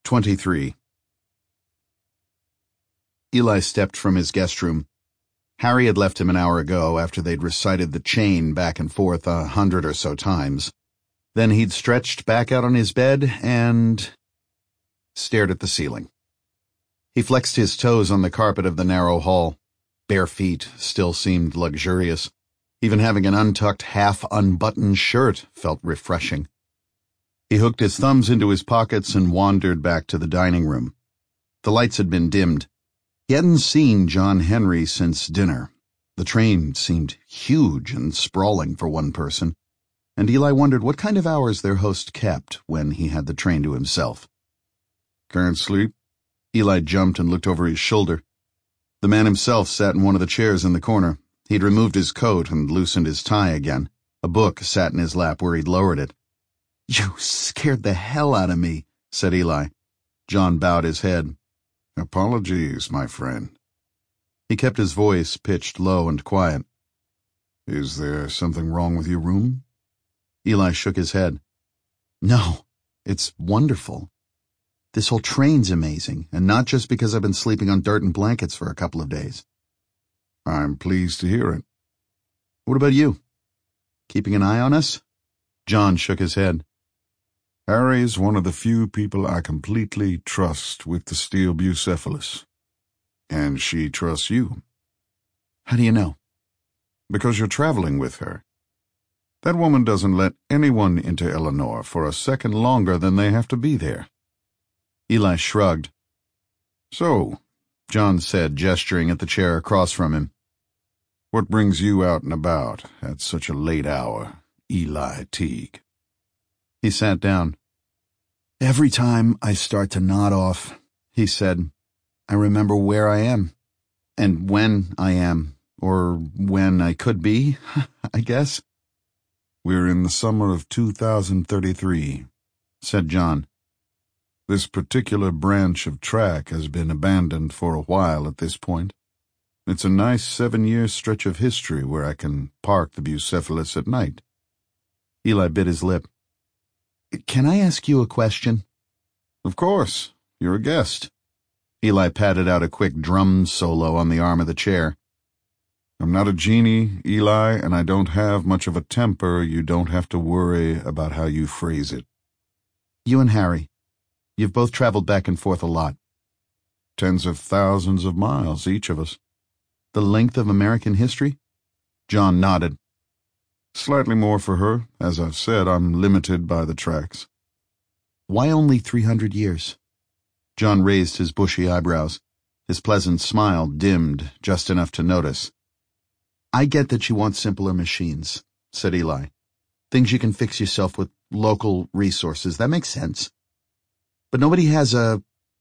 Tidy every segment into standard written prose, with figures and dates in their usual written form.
23. Eli stepped from his guest room. Harry had left him an hour ago after they'd recited the chain back and forth 100 or so times. Then he'd stretched back out on his bed and stared at the ceiling. He flexed his toes on the carpet of the narrow hall. Bare feet still seemed luxurious. Even having an untucked, half-unbuttoned shirt felt refreshing. He hooked his thumbs into his pockets and wandered back to the dining room. The lights had been dimmed. He hadn't seen John Henry since dinner. The train seemed huge and sprawling for one person, and Eli wondered what kind of hours their host kept when he had the train to himself. "Can't sleep?" Eli jumped and looked over his shoulder. The man himself sat in one of the chairs in the corner. He'd removed his coat and loosened his tie again. A book sat in his lap where he'd lowered it. "You scared the hell out of me," said Eli. John bowed his head. "Apologies, my friend." He kept his voice pitched low and quiet. "Is there something wrong with your room?" Eli shook his head. "No, it's wonderful. This whole train's amazing, and not just because I've been sleeping on dirt and blankets for a couple of days." "I'm pleased to hear it." "What about you? Keeping an eye on us?" John shook his head. "Harry's one of the few people I completely trust with the steel bucephalus. And she trusts you." "How do you know?" "Because you're traveling with her. That woman doesn't let anyone into Eleanor for a second longer than they have to be there." Eli shrugged. "So," John said, gesturing at the chair across from him, "what brings you out and about at such a late hour, Eli Teague?" He sat down. "Every time I start to nod off," he said, "I remember where I am, and when I am, or when I could be, I guess." "We're in the summer of 2033, said John. "This particular branch of track has been abandoned for a while at this point. It's a nice 7-year stretch of history where I can park the bucephalus at night." Eli bit his lip. "Can I ask you a question?" "Of course. You're a guest." Eli patted out a quick drum solo on the arm of the chair. "I'm not a genie, Eli, and I don't have much of a temper. You don't have to worry about how you phrase it." "You and Harry, you've both traveled back and forth a lot." "Tens of thousands of miles, each of us." "The length of American history?" John nodded. "Slightly more for her. As I've said, I'm limited by the tracks." "Why only 300 years?" John raised his bushy eyebrows. His pleasant smile dimmed just enough to notice. "I get that you want simpler machines," said Eli. "Things you can fix yourself with local resources. That makes sense. But nobody has an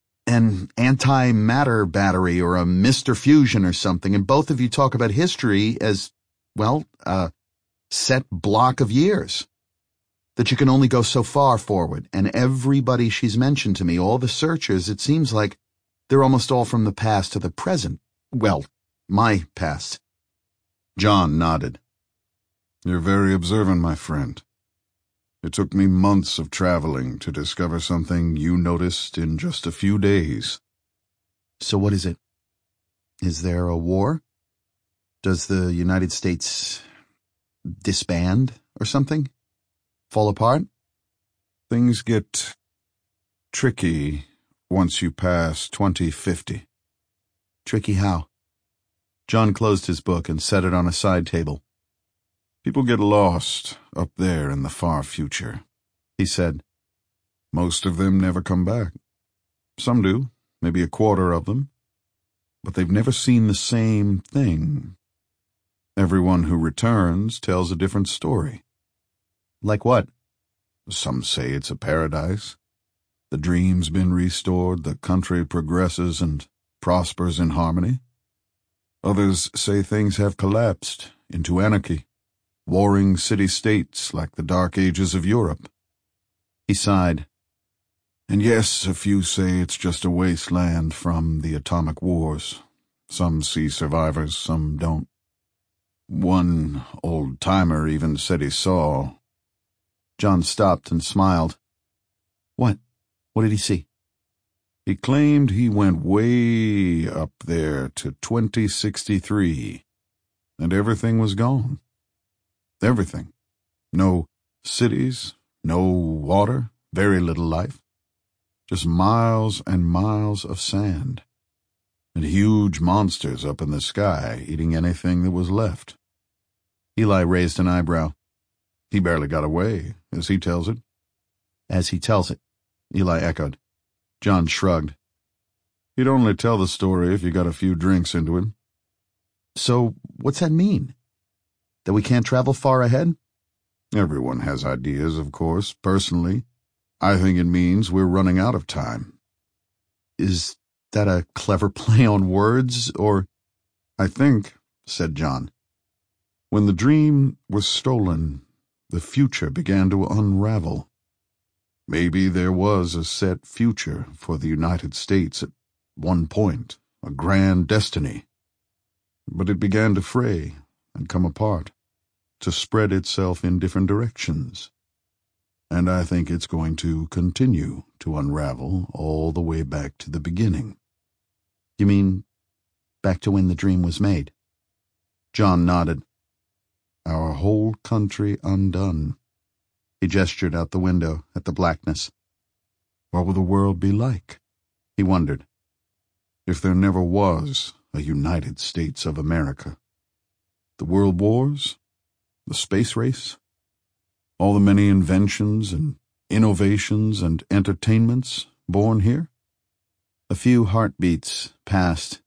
antimatter battery or a Mr. Fusion or something, and both of you talk about history as, well, a set block of years. That you can only go so far forward, and everybody she's mentioned to me, all the searchers, it seems like they're almost all from the past to the present. Well, my past." John nodded. "You're very observant, my friend. It took me months of traveling to discover something you noticed in just a few days." "So what is it? Is there a war? Does the United States disband or something? Fall apart?" "Things get tricky once you pass 2050. "Tricky how?" John closed his book and set it on a side table. "People get lost up there in the far future," he said. "Most of them never come back. Some do, maybe a quarter of them. But they've never seen the same thing. Everyone who returns tells a different story." "Like what?" "Some say it's a paradise. The dream's been restored, the country progresses and prospers in harmony. Others say things have collapsed into anarchy, warring city-states like the Dark Ages of Europe." He sighed. "And yes, a few say it's just a wasteland from the atomic wars. Some see survivors, some don't. One old-timer even said he saw." John stopped and smiled. "What? What did he see?" He claimed he went way up there to 2063, and everything was gone. Everything. No cities, no water, very little life. Just miles and miles of sand, and huge monsters up in the sky eating anything that was left. Eli raised an eyebrow. He barely got away, as he tells it. As he tells it, Eli echoed. John shrugged. He'd only tell the story if you got a few drinks into him. So, what's that mean? That we can't travel far ahead? Everyone has ideas, of course. Personally, I think it means we're running out of time. Is that a clever play on words, or? I think, said John, when the dream was stolen, the future began to unravel. Maybe there was a set future for the United States at one point, a grand destiny. But it began to fray and come apart, to spread itself in different directions. And I think it's going to continue to unravel all the way back to the beginning. You mean back to when the dream was made? John nodded. Our whole country undone. He gestured out the window at the blackness. What will the world be like? He wondered. If there never was a United States of America. The world wars? The space race? All the many inventions and innovations and entertainments born here? A few heartbeats passed.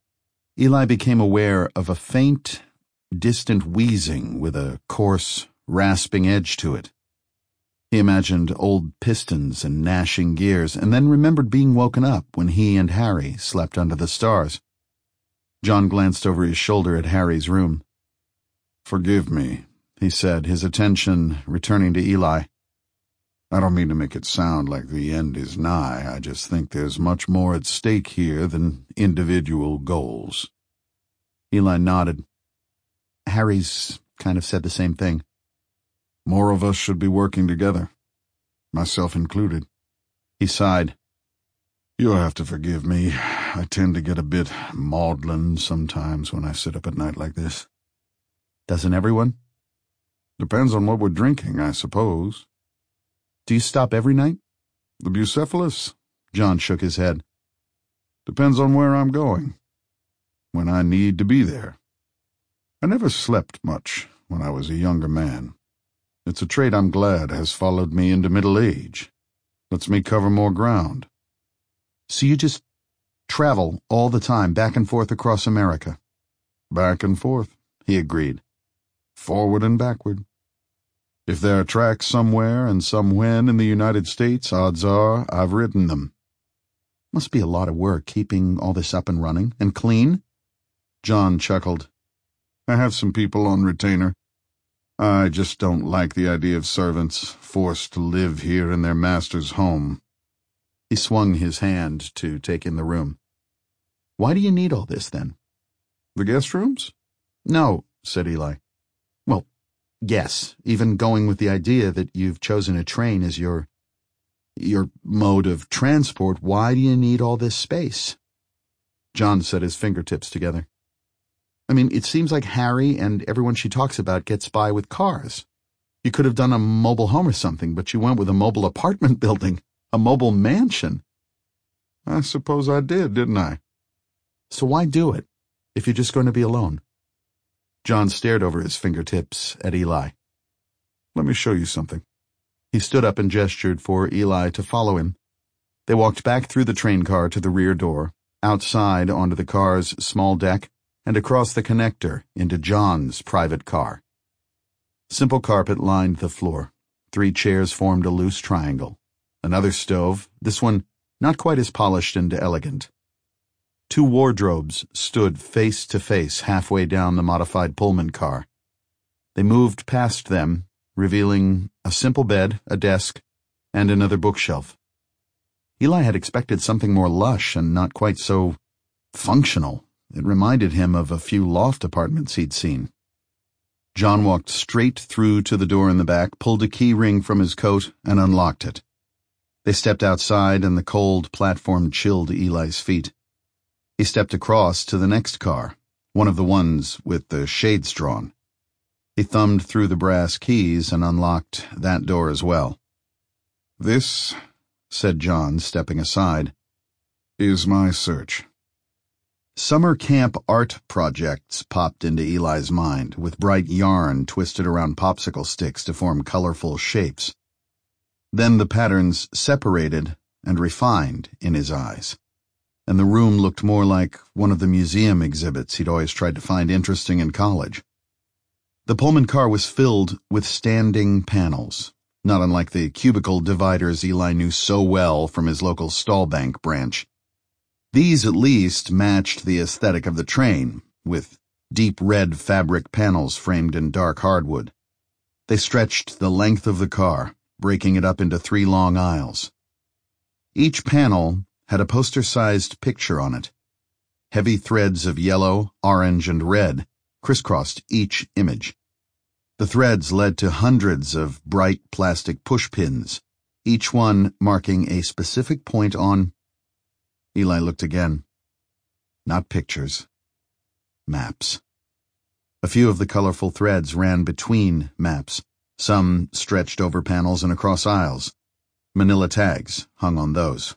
Eli became aware of a faint, distant wheezing with a coarse, rasping edge to it. He imagined old pistons and gnashing gears, and then remembered being woken up when he and Harry slept under the stars. John glanced over his shoulder at Harry's room. Forgive me, he said, his attention returning to Eli. I don't mean to make it sound like the end is nigh. I just think there's much more at stake here than individual goals. Eli nodded. Harry's kind of said the same thing. More of us should be working together, myself included. He sighed. You'll have to forgive me. I tend to get a bit maudlin sometimes when I sit up at night like this. Doesn't everyone? Depends on what we're drinking, I suppose. Do you stop every night? The Bucephalus? John shook his head. Depends on where I'm going. When I need to be there. I never slept much when I was a younger man. It's a trait I'm glad has followed me into middle age. Lets me cover more ground. So you just travel all the time, back and forth across America? Back and forth, he agreed. Forward and backward. If there are tracks somewhere and somewhen in the United States, odds are I've ridden them. Must be a lot of work keeping all this up and running, and clean? John chuckled. I have some people on retainer. I just don't like the idea of servants forced to live here in their master's home. He swung his hand to take in the room. Why do you need all this, then? The guest rooms? No, said Eli. Well, yes, even going with the idea that you've chosen a train as your mode of transport, why do you need all this space? John set his fingertips together. I mean, it seems like Harry and everyone she talks about gets by with cars. You could have done a mobile home or something, but you went with a mobile apartment building, a mobile mansion. I suppose I did, didn't I? So why do it, if you're just going to be alone? John stared over his fingertips at Eli. Let me show you something. He stood up and gestured for Eli to follow him. They walked back through the train car to the rear door, outside onto the car's small deck, and across the connector into John's private car. Simple carpet lined the floor. 3 chairs formed a loose triangle. Another stove, this one not quite as polished and elegant. 2 wardrobes stood face to face halfway down the modified Pullman car. They moved past them, revealing a simple bed, a desk, and another bookshelf. Eli had expected something more lush and not quite so functional. It reminded him of a few loft apartments he'd seen. John walked straight through to the door in the back, pulled a key ring from his coat, and unlocked it. They stepped outside and the cold platform chilled Eli's feet. He stepped across to the next car, one of the ones with the shades drawn. He thumbed through the brass keys and unlocked that door as well. "This," said John, stepping aside, "is my search." Summer camp art projects popped into Eli's mind, with bright yarn twisted around popsicle sticks to form colorful shapes. Then the patterns separated and refined in his eyes, and the room looked more like one of the museum exhibits he'd always tried to find interesting in college. The Pullman car was filled with standing panels, not unlike the cubicle dividers Eli knew so well from his local Stallbank branch. These at least matched the aesthetic of the train, with deep red fabric panels framed in dark hardwood. They stretched the length of the car, breaking it up into 3 long aisles. Each panel had a poster-sized picture on it. Heavy threads of yellow, orange, and red crisscrossed each image. The threads led to hundreds of bright plastic pushpins, each one marking a specific point on... Eli looked again. Not pictures. Maps. A few of the colorful threads ran between maps. Some stretched over panels and across aisles. Manila tags hung on those.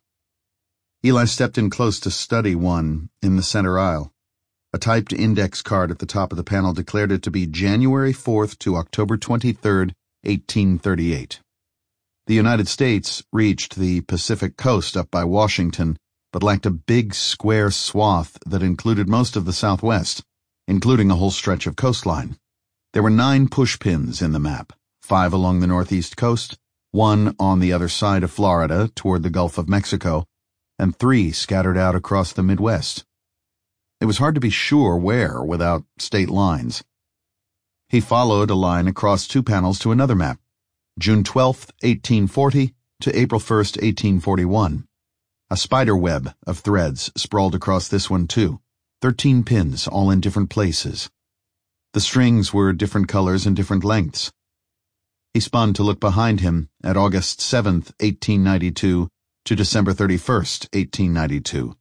Eli stepped in close to study one in the center aisle. A typed index card at the top of the panel declared it to be January 4th to October 23rd, 1838. The United States reached the Pacific coast up by Washington, but lacked a big square swath that included most of the Southwest, including a whole stretch of coastline. There were 9 pushpins in the map, 5 along the northeast coast, 1 on the other side of Florida toward the Gulf of Mexico, and 3 scattered out across the Midwest. It was hard to be sure where without state lines. He followed a line across 2 panels to another map, June 12, 1840 to April 1, 1841. A spider web of threads sprawled across this one too, 13 pins all in different places. The strings were different colors and different lengths. He spun to look behind him at August 7, 1892 to December 31, 1892.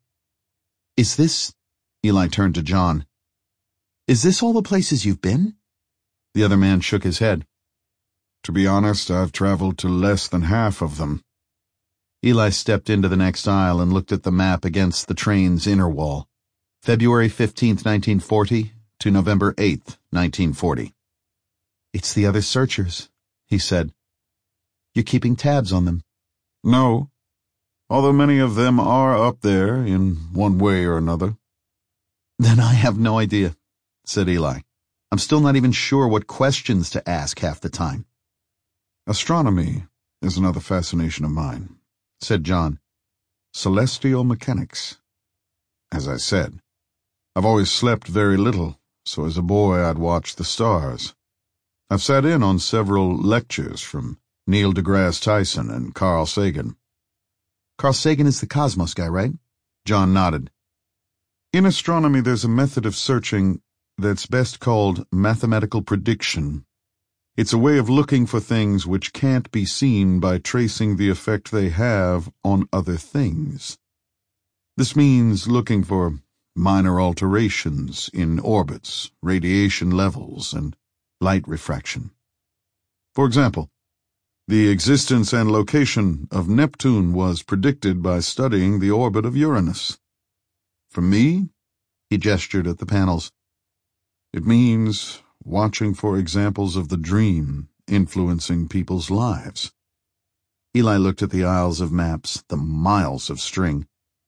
Is this... Eli turned to John. "Is this all the places you've been?" The other man shook his head. "To be honest, I've traveled to less than half of them." Eli stepped into the next aisle and looked at the map against the train's inner wall. February 15, 1940 to November 8, 1940. "It's the other searchers," he said. "You're keeping tabs on them." "No, although many of them are up there in one way or another." "Then I have no idea," said Eli. "I'm still not even sure what questions to ask half the time." "Astronomy is another fascination of mine," said John. "Celestial mechanics. As I said, I've always slept very little, so as a boy I'd watch the stars. I've sat in on several lectures from Neil deGrasse Tyson and Carl Sagan." "Carl Sagan is the cosmos guy, right?" John nodded. "In astronomy there's a method of searching that's best called mathematical prediction. It's a way of looking for things which can't be seen by tracing the effect they have on other things. This means looking for minor alterations in orbits, radiation levels, and light refraction. For example, the existence and location of Neptune was predicted by studying the orbit of Uranus. For me," he gestured at the panels, "it means watching for examples of the dream influencing people's lives." Eli looked at the aisles of maps, the miles of string.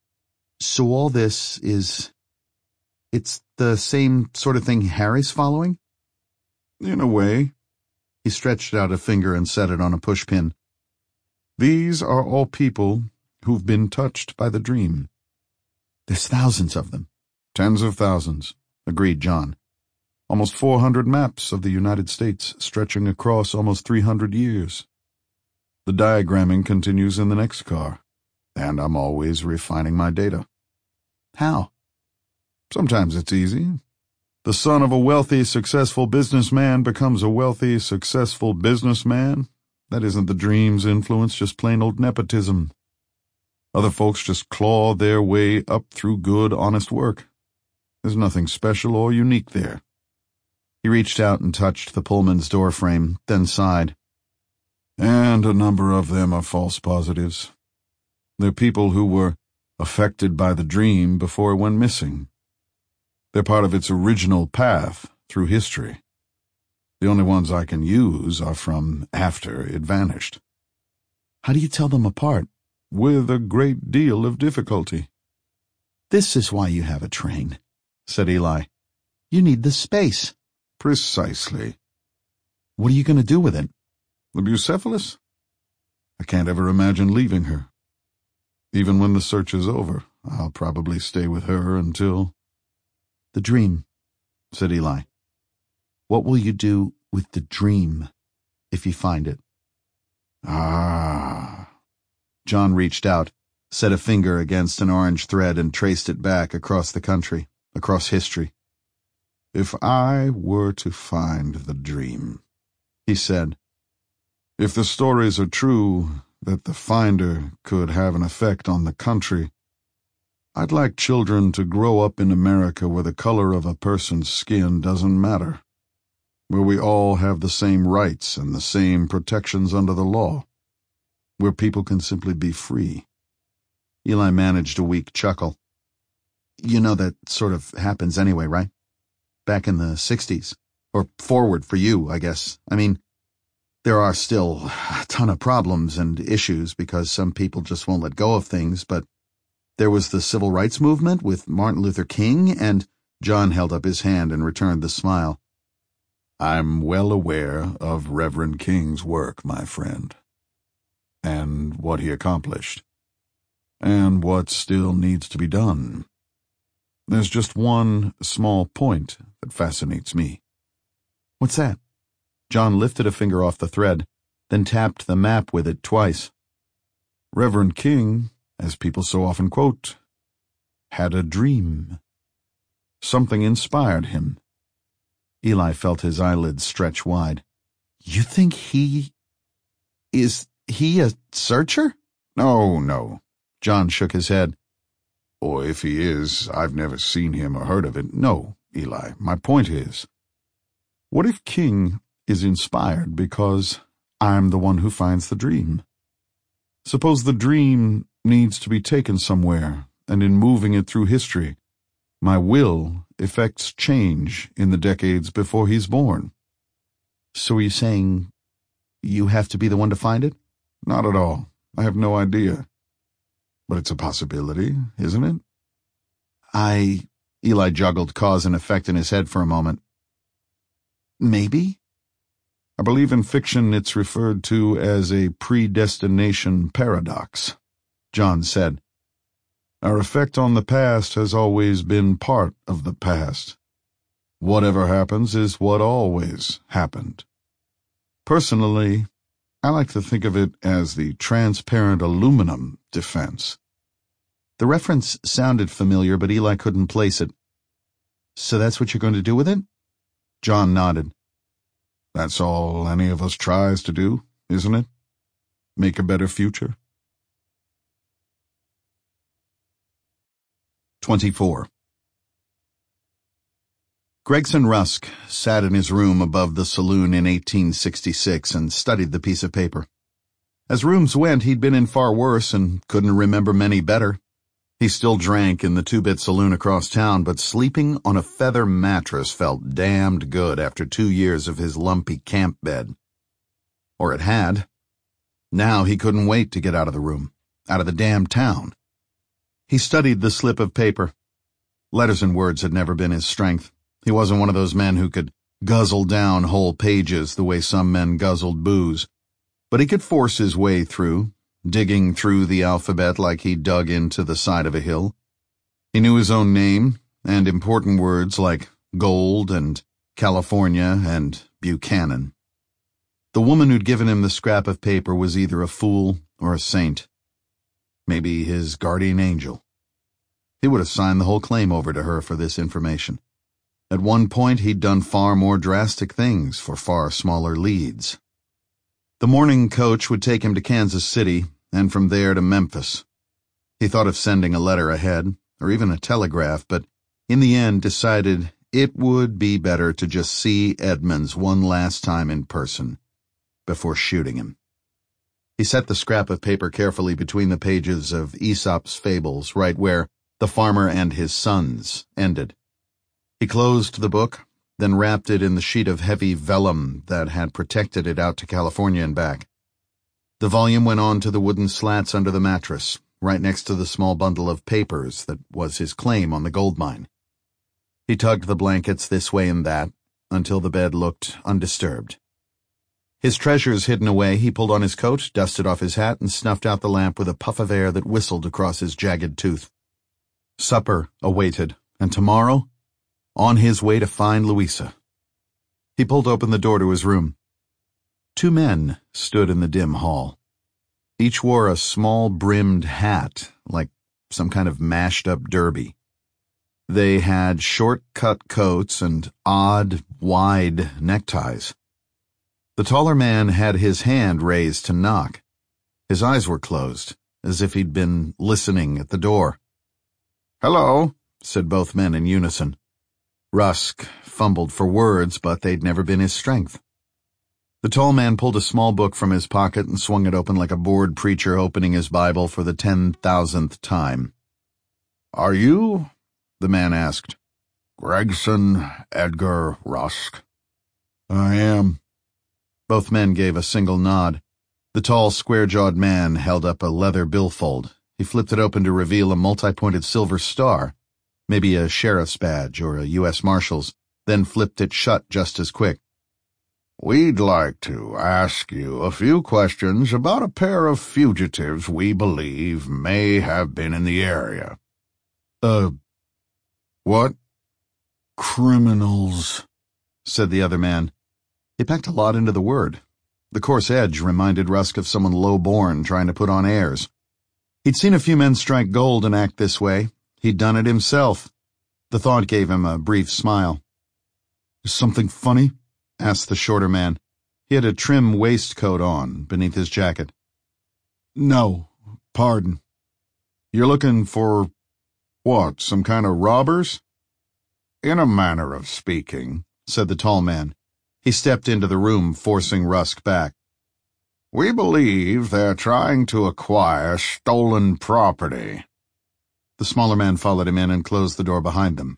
"So all this is... it's the same sort of thing Harry's following?" "In a way." He stretched out a finger and set it on a pushpin. "These are all people who've been touched by the dream." "There's thousands of them." "Tens of thousands," agreed John. "Almost 400 maps of the United States stretching across almost 300 years. The diagramming continues in the next car, and I'm always refining my data." "How?" "Sometimes it's easy. The son of a wealthy, successful businessman becomes a wealthy, successful businessman, That isn't the dream's influence, just plain old nepotism. Other folks just claw their way up through good, honest work. There's nothing special or unique there. He reached out and touched the Pullman's doorframe, then sighed. And a number of them are false positives. They're people who were affected by the dream before it went missing. They're part of its original path through history. The only ones I can use are from after it vanished. How do you tell them apart? With a great deal of difficulty. This is why you have a train, said Eli. You need the space. Precisely. What are you going to do with it? The Bucephalus? I can't ever imagine leaving her. Even when the search is over, I'll probably stay with her until... The dream, said Eli. What will you do with the dream if you find it? Ah. John reached out, set a finger against an orange thread and traced it back across the country, across history. If I were to find the dream, he said. If the stories are true that the finder could have an effect on the country, I'd like children to grow up in America where the color of a person's skin doesn't matter, where we all have the same rights and the same protections under the law, where people can simply be free. Eli managed a weak chuckle. You know that sort of happens anyway, right? Back in the 60s. Or forward for you, I guess. I mean, there are still a ton of problems and issues because some people just won't let go of things, but there was the civil rights movement with Martin Luther King, and John held up his hand and returned the smile. I'm well aware of Reverend King's work, my friend, and what he accomplished, and what still needs to be done. There's just one small point that fascinates me. What's that? John lifted a finger off the thread, then tapped the map with it twice. Reverend King, as people so often quote, had a dream. Something inspired him. Eli felt his eyelids stretch wide. You think is he a searcher? No. John shook his head. Or if he is, I've never seen him or heard of it. No, Eli, my point is, what if King is inspired because I'm the one who finds the dream? Suppose the dream needs to be taken somewhere, and in moving it through history, my will effects change in the decades before he's born. So are you saying you have to be the one to find it? Not at all. I have no idea. But it's a possibility, isn't it? Eli juggled cause and effect in his head for a moment. Maybe? I believe in fiction it's referred to as a predestination paradox, John said. Our effect on the past has always been part of the past. Whatever happens is what always happened. Personally, I like to think of it as the transparent aluminum defense. The reference sounded familiar, but Eli couldn't place it. So that's what you're going to do with it? John nodded. That's all any of us tries to do, isn't it? Make a better future. 24. Gregson Rusk sat in his room above the saloon in 1866 and studied the piece of paper. As rooms went, he'd been in far worse and couldn't remember many better. He still drank in the two-bit saloon across town, but sleeping on a feather mattress felt damned good after 2 years of his lumpy camp bed. Or it had. Now he couldn't wait to get out of the room, out of the damn town. He studied the slip of paper. Letters and words had never been his strength. He wasn't one of those men who could guzzle down whole pages the way some men guzzled booze. But he could force his way through, digging through the alphabet like he dug into the side of a hill. He knew his own name and important words like gold and California and Buchanan. The woman who'd given him the scrap of paper was either a fool or a saint. Maybe his guardian angel. He would have signed the whole claim over to her for this information. At one point, he'd done far more drastic things for far smaller leads. The morning coach would take him to Kansas City, and from there to Memphis. He thought of sending a letter ahead, or even a telegraph, but in the end decided it would be better to just see Edmonds one last time in person before shooting him. He set the scrap of paper carefully between the pages of Aesop's Fables, right where The Farmer and His Sons ended. He closed the book, then wrapped it in the sheet of heavy vellum that had protected it out to California and back. The volume went on to the wooden slats under the mattress, right next to the small bundle of papers that was his claim on the gold mine. He tugged the blankets this way and that until the bed looked undisturbed. His treasures hidden away, he pulled on his coat, dusted off his hat, and snuffed out the lamp with a puff of air that whistled across his jagged tooth. Supper awaited, and tomorrow, on his way to find Louisa. He pulled open the door to his room. 2 men stood in the dim hall. Each wore a small brimmed hat, like some kind of mashed-up derby. They had short-cut coats and odd, wide neckties. The taller man had his hand raised to knock. His eyes were closed, as if he'd been listening at the door. "Hello," said both men in unison. Rusk fumbled for words, but they'd never been his strength. The tall man pulled a small book from his pocket and swung it open like a bored preacher opening his Bible for the 10,000th time. "Are you?" the man asked. "Gregson Edgar Rusk." "I am." Both men gave a single nod. The tall, square-jawed man held up a leather billfold. He flipped it open to reveal a multi-pointed silver star, maybe a sheriff's badge or a U.S. Marshal's, then flipped it shut just as quick. "We'd like to ask you a few questions about a pair of fugitives we believe may have been in the area." What?" "Criminals," said the other man. He packed a lot into the word. The coarse edge reminded Rusk of someone low-born trying to put on airs. He'd seen a few men strike gold and act this way. He'd done it himself. The thought gave him a brief smile. "Is something funny?" asked the shorter man. He had a trim waistcoat on beneath his jacket. "No, pardon." "You're looking for what, some kind of robbers?" "In a manner of speaking," said the tall man. He stepped into the room, forcing Rusk back. "We believe they're trying to acquire stolen property." The smaller man followed him in and closed the door behind them.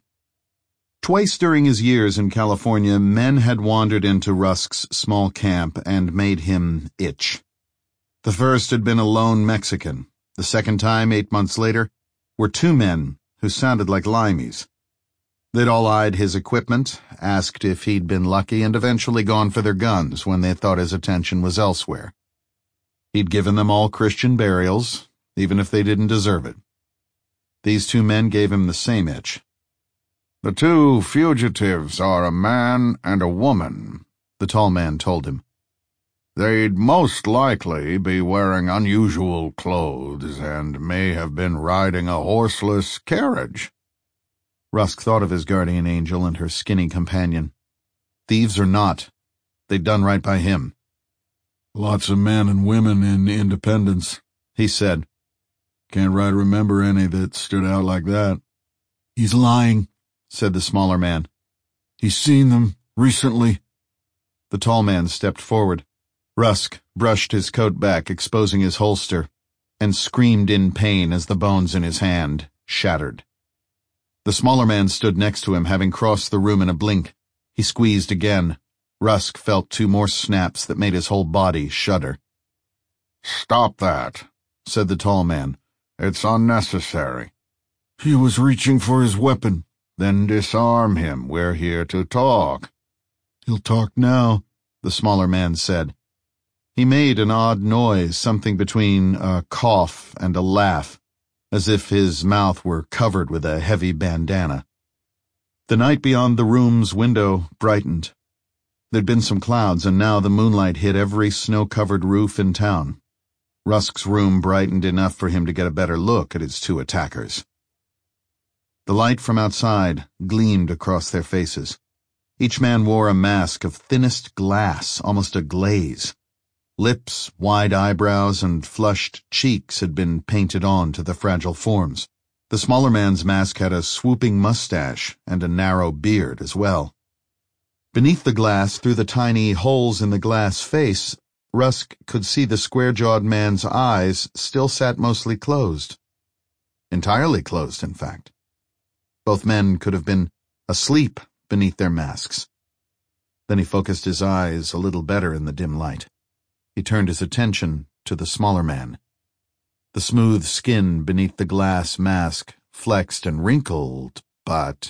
Twice during his years in California, men had wandered into Rusk's small camp and made him itch. The first had been a lone Mexican. The second time, 8 months later, were 2 men who sounded like limeys. They'd all eyed his equipment, asked if he'd been lucky, and eventually gone for their guns when they thought his attention was elsewhere. He'd given them all Christian burials, even if they didn't deserve it. These 2 men gave him the same itch. "The 2 fugitives are a man and a woman," the tall man told him. "They'd most likely be wearing unusual clothes and may have been riding a horseless carriage." Rusk thought of his guardian angel and her skinny companion. Thieves or not, they'd done right by him. "Lots of men and women in Independence," he said. "Can't right remember any that stood out like that." "He's lying," said the smaller man. "He's seen them recently." The tall man stepped forward. Rusk brushed his coat back, exposing his holster, and screamed in pain as the bones in his hand shattered. The smaller man stood next to him, having crossed the room in a blink. He squeezed again. Rusk felt 2 more snaps that made his whole body shudder. "Stop that," said the tall man. "It's unnecessary." "He was reaching for his weapon." "Then disarm him. We're here to talk." "He'll talk now," the smaller man said. He made an odd noise, something between a cough and a laugh, as if his mouth were covered with a heavy bandana. The night beyond the room's window brightened. There'd been some clouds, and now the moonlight hit every snow-covered roof in town. Rusk's room brightened enough for him to get a better look at his 2 attackers. The light from outside gleamed across their faces. Each man wore a mask of thinnest glass, almost a glaze. Lips, wide eyebrows, and flushed cheeks had been painted on to the fragile forms. The smaller man's mask had a swooping mustache and a narrow beard as well. Beneath the glass, through the tiny holes in the glass face, Rusk could see the square-jawed man's eyes still sat mostly closed. Entirely closed, in fact. Both men could have been asleep beneath their masks. Then he focused his eyes a little better in the dim light. He turned his attention to the smaller man. The smooth skin beneath the glass mask flexed and wrinkled, but...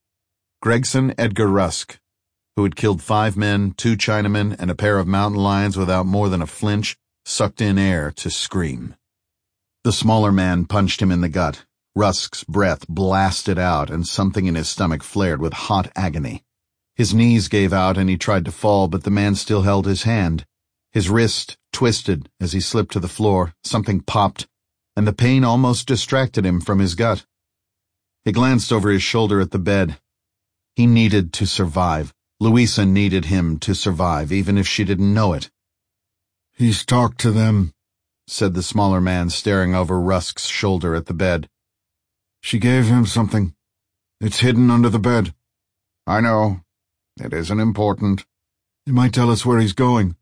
Gregson Edgar Rusk, who had killed 5 men, 2 Chinamen, and a pair of mountain lions without more than a flinch, sucked in air to scream. The smaller man punched him in the gut. Rusk's breath blasted out, and something in his stomach flared with hot agony. His knees gave out, and he tried to fall, but the man still held his hand. His wrist twisted as he slipped to the floor, something popped, and the pain almost distracted him from his gut. He glanced over his shoulder at the bed. He needed to survive. Louisa needed him to survive, even if she didn't know it. "He's talked to them," said the smaller man, staring over Rusk's shoulder at the bed. "She gave him something. It's hidden under the bed." "I know. It isn't important." "It might tell us where he's going."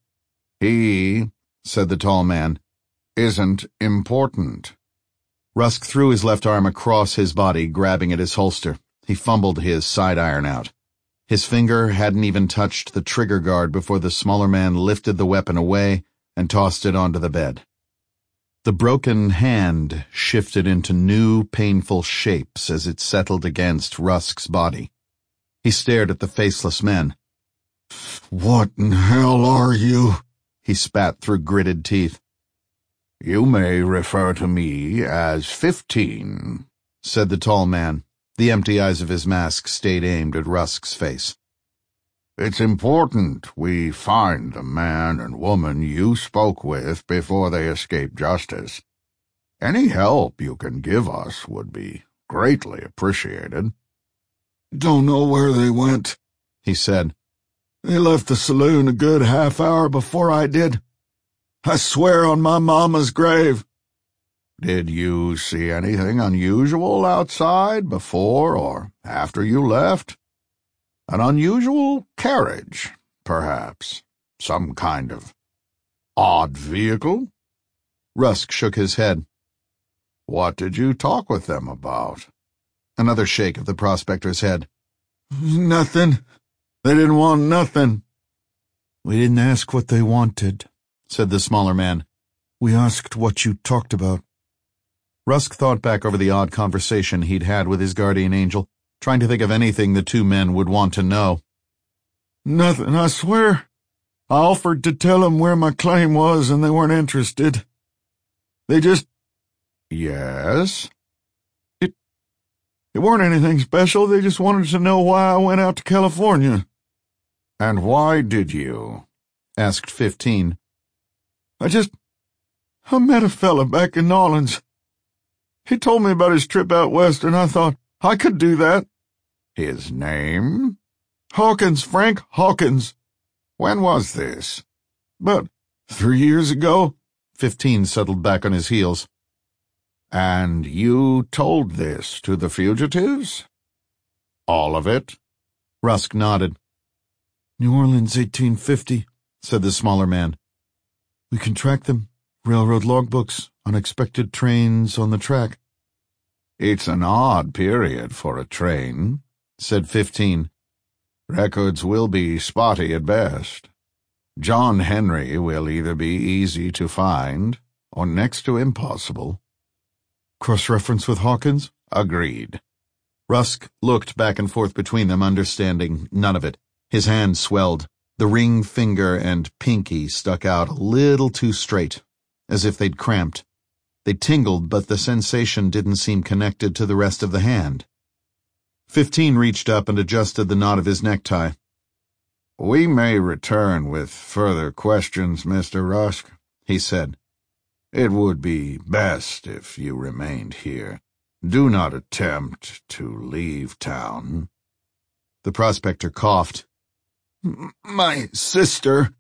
"He," said the tall man, "isn't important." Rusk threw his left arm across his body, grabbing at his holster. He fumbled his side iron out. His finger hadn't even touched the trigger guard before the smaller man lifted the weapon away and tossed it onto the bed. The broken hand shifted into new, painful shapes as it settled against Rusk's body. He stared at the faceless men. "What in hell are you?" he spat through gritted teeth. "You may refer to me as 15, said the tall man. The empty eyes of his mask stayed aimed at Rusk's face. "It's important we find the man and woman you spoke with before they escape justice. Any help you can give us would be greatly appreciated." "Don't know where they went," he said. "They left the saloon a good half hour before I did. I swear on my mama's grave." "Did you see anything unusual outside before or after you left? An unusual carriage, perhaps? Some kind of odd vehicle?" Rusk shook his head. "What did you talk with them about?" Another shake of the prospector's head. "Nothing. They didn't want nothing." "We didn't ask what they wanted," said the smaller man. "We asked what you talked about." Rusk thought back over the odd conversation he'd had with his guardian angel, trying to think of anything the 2 men would want to know. "Nothing, I swear. I offered to tell them where my claim was, and they weren't interested. They just—" "Yes?" It weren't anything special. They just wanted to know why I went out to California." "And why did you?" asked 15. I met a fella back in New Orleans. He told me about his trip out west, and I thought I could do that." "His name?" "Hawkins, Frank Hawkins." "When was this?" "About 3 years ago." 15 settled back on his heels. "And you told this to the fugitives? All of it?" Rusk nodded. "New Orleans, 1850, said the smaller man. "We can track them. Railroad logbooks, unexpected trains on the track." "It's an odd period for a train," said 15. "Records will be spotty at best. John Henry will either be easy to find or next to impossible." "Cross-reference with Hawkins?" "Agreed." Rusk looked back and forth between them, understanding none of it. His hand swelled. The ring finger and pinky stuck out a little too straight, as if they'd cramped. They tingled, but the sensation didn't seem connected to the rest of the hand. 15 reached up and adjusted the knot of his necktie. "We may return with further questions, Mr. Rusk," he said. "It would be best if you remained here. Do not attempt to leave town." The prospector coughed. "My sister,"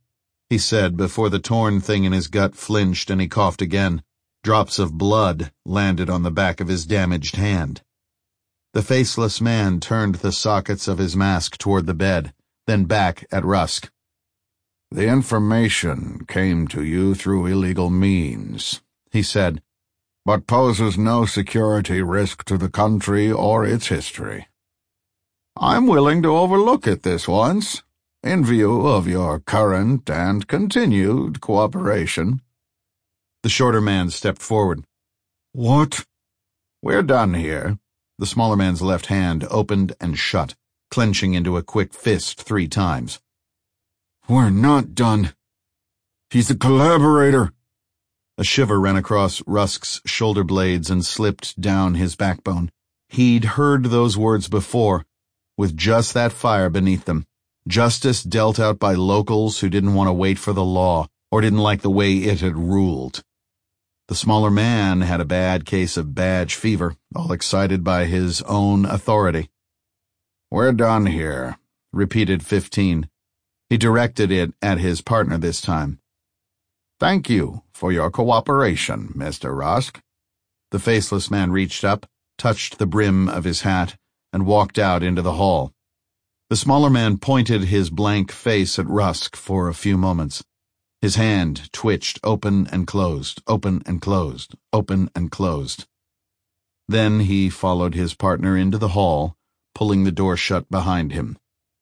he said before the torn thing in his gut flinched and he coughed again. Drops of blood landed on the back of his damaged hand. The faceless man turned the sockets of his mask toward the bed, then back at Rusk. "The information came to you through illegal means," he said, "but poses no security risk to the country or its history. I'm willing to overlook it this once, in view of your current and continued cooperation." The shorter man stepped forward. "What?" "We're done here." The smaller man's left hand opened and shut, clenching into a quick fist 3 times. "We're not done. He's a collaborator." A shiver ran across Rusk's shoulder blades and slipped down his backbone. He'd heard those words before, with just that fire beneath them. Justice dealt out by locals who didn't want to wait for the law, or didn't like the way it had ruled. The smaller man had a bad case of badge fever, all excited by his own authority. "We're done here," repeated 15. He directed it at his partner this time. "Thank you for your cooperation, Mr. Rusk." The faceless man reached up, touched the brim of his hat, and walked out into the hall. The smaller man pointed his blank face at Rusk for a few moments. His hand twitched open and closed, open and closed, open and closed. Then he followed his partner into the hall, pulling the door shut behind him.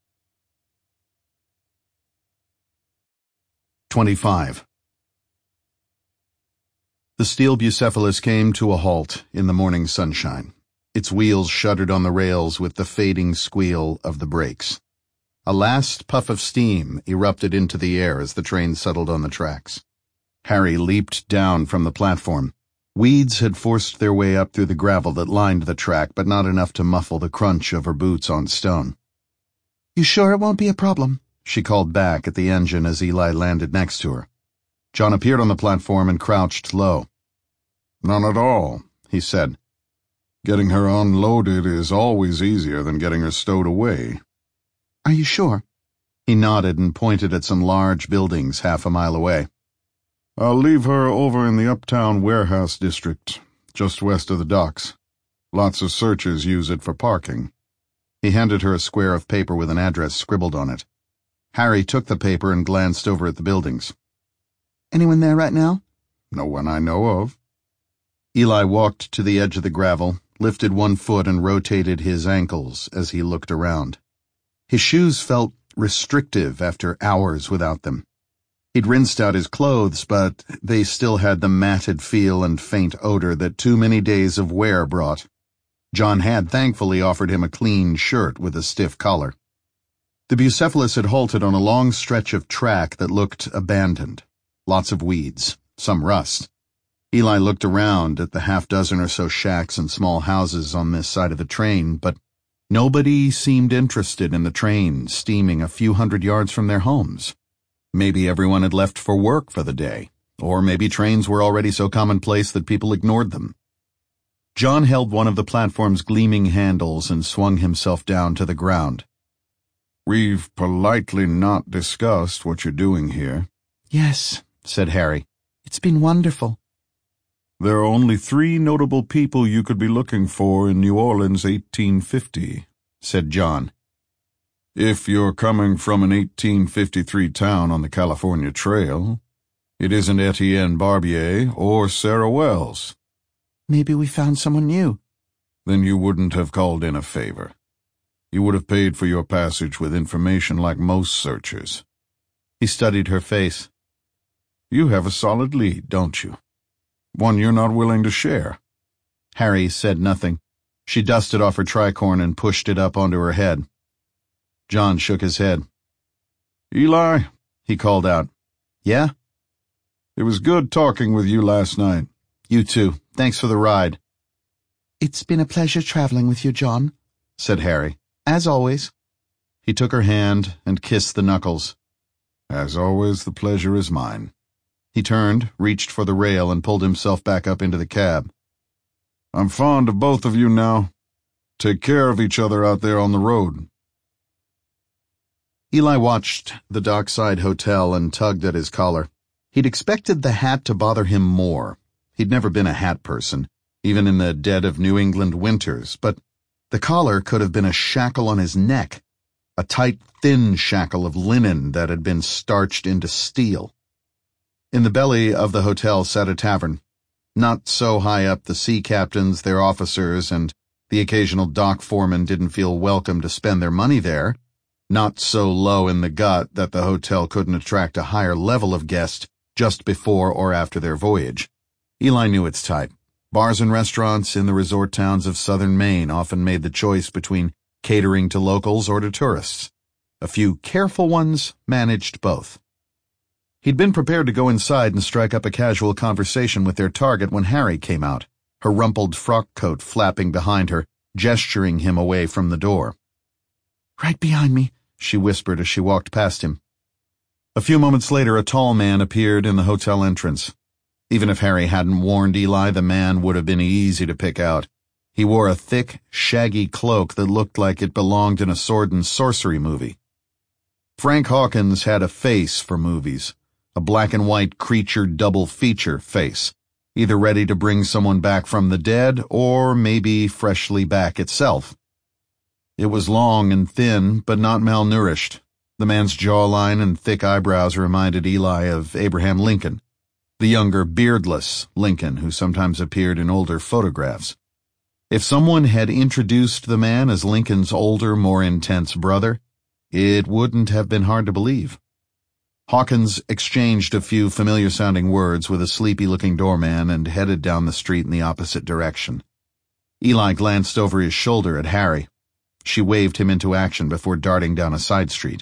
25. The steel Bucephalus came to a halt in the morning sunshine. Its wheels shuddered on the rails with the fading squeal of the brakes. A last puff of steam erupted into the air as the train settled on the tracks. Harry leaped down from the platform. Weeds had forced their way up through the gravel that lined the track, but not enough to muffle the crunch of her boots on stone. "You sure it won't be a problem?" she called back at the engine as Eli landed next to her. John appeared on the platform and crouched low. "None at all," he said. "Getting her unloaded is always easier than getting her stowed away." "Are you sure?" He nodded and pointed at some large buildings half a mile away. "I'll leave her over in the Uptown Warehouse District, just west of the docks. Lots of searchers use it for parking." He handed her a square of paper with an address scribbled on it. Harry took the paper and glanced over at the buildings. "Anyone there right now?" "No one I know of." Eli walked to the edge of the gravel, lifted one foot and rotated his ankles as he looked around. His shoes felt restrictive after hours without them. He'd rinsed out his clothes, but they still had the matted feel and faint odor that too many days of wear brought. John had thankfully offered him a clean shirt with a stiff collar. The Bucephalus had halted on a long stretch of track that looked abandoned. Lots of weeds, some rust. Eli looked around at the half-dozen or so shacks and small houses on this side of the train, but nobody seemed interested in the train steaming a few hundred yards from their homes. Maybe everyone had left for work for the day, or maybe trains were already so commonplace that people ignored them. John held one of the platform's gleaming handles and swung himself down to the ground. "We've politely not discussed what you're doing here." "Yes," said Harry. "It's been wonderful." "There are only 3 notable people you could be looking for in New Orleans 1850, said John. "If you're coming from an 1853 town on the California Trail, it isn't Etienne Barbier or Sarah Wells." "Maybe we found someone new." "Then you wouldn't have called in a favor. You would have paid for your passage with information like most searchers." He studied her face. "You have a solid lead, don't you? One you're not willing to share." Harry said nothing. She dusted off her tricorn and pushed it up onto her head. John shook his head. "Eli," he called out. "Yeah?" "It was good talking with you last night." "You too. Thanks for the ride." "It's been a pleasure traveling with you, John," said Harry. "As always." He took her hand and kissed the knuckles. "As always, the pleasure is mine." He turned, reached for the rail, and pulled himself back up into the cab. "I'm fond of both of you now. Take care of each other out there on the road." Eli watched the Dockside Hotel and tugged at his collar. He'd expected the hat to bother him more. He'd never been a hat person, even in the dead of New England winters, but the collar could have been a shackle on his neck, a tight, thin shackle of linen that had been starched into steel. In the belly of the hotel sat a tavern. Not so high up the sea captains, their officers, and the occasional dock foreman didn't feel welcome to spend their money there. Not so low in the gut that the hotel couldn't attract a higher level of guest just before or after their voyage. Eli knew its type. Bars and restaurants in the resort towns of southern Maine often made the choice between catering to locals or to tourists. A few careful ones managed both. He'd been prepared to go inside and strike up a casual conversation with their target when Harry came out, her rumpled frock coat flapping behind her, gesturing him away from the door. "Right behind me," she whispered as she walked past him. A few moments later, a tall man appeared in the hotel entrance. Even if Harry hadn't warned Eli, the man would have been easy to pick out. He wore a thick, shaggy cloak that looked like it belonged in a sword and sorcery movie. Frank Hawkins had a face for movies, a black and white creature double feature face, either ready to bring someone back from the dead or maybe freshly back itself. It was long and thin, but not malnourished. The man's jawline and thick eyebrows reminded Eli of Abraham Lincoln, the younger, beardless Lincoln who sometimes appeared in older photographs. If someone had introduced the man as Lincoln's older, more intense brother, it wouldn't have been hard to believe. Hawkins exchanged a few familiar-sounding words with a sleepy-looking doorman and headed down the street in the opposite direction. Eli glanced over his shoulder at Harry. She waved him into action before darting down a side street.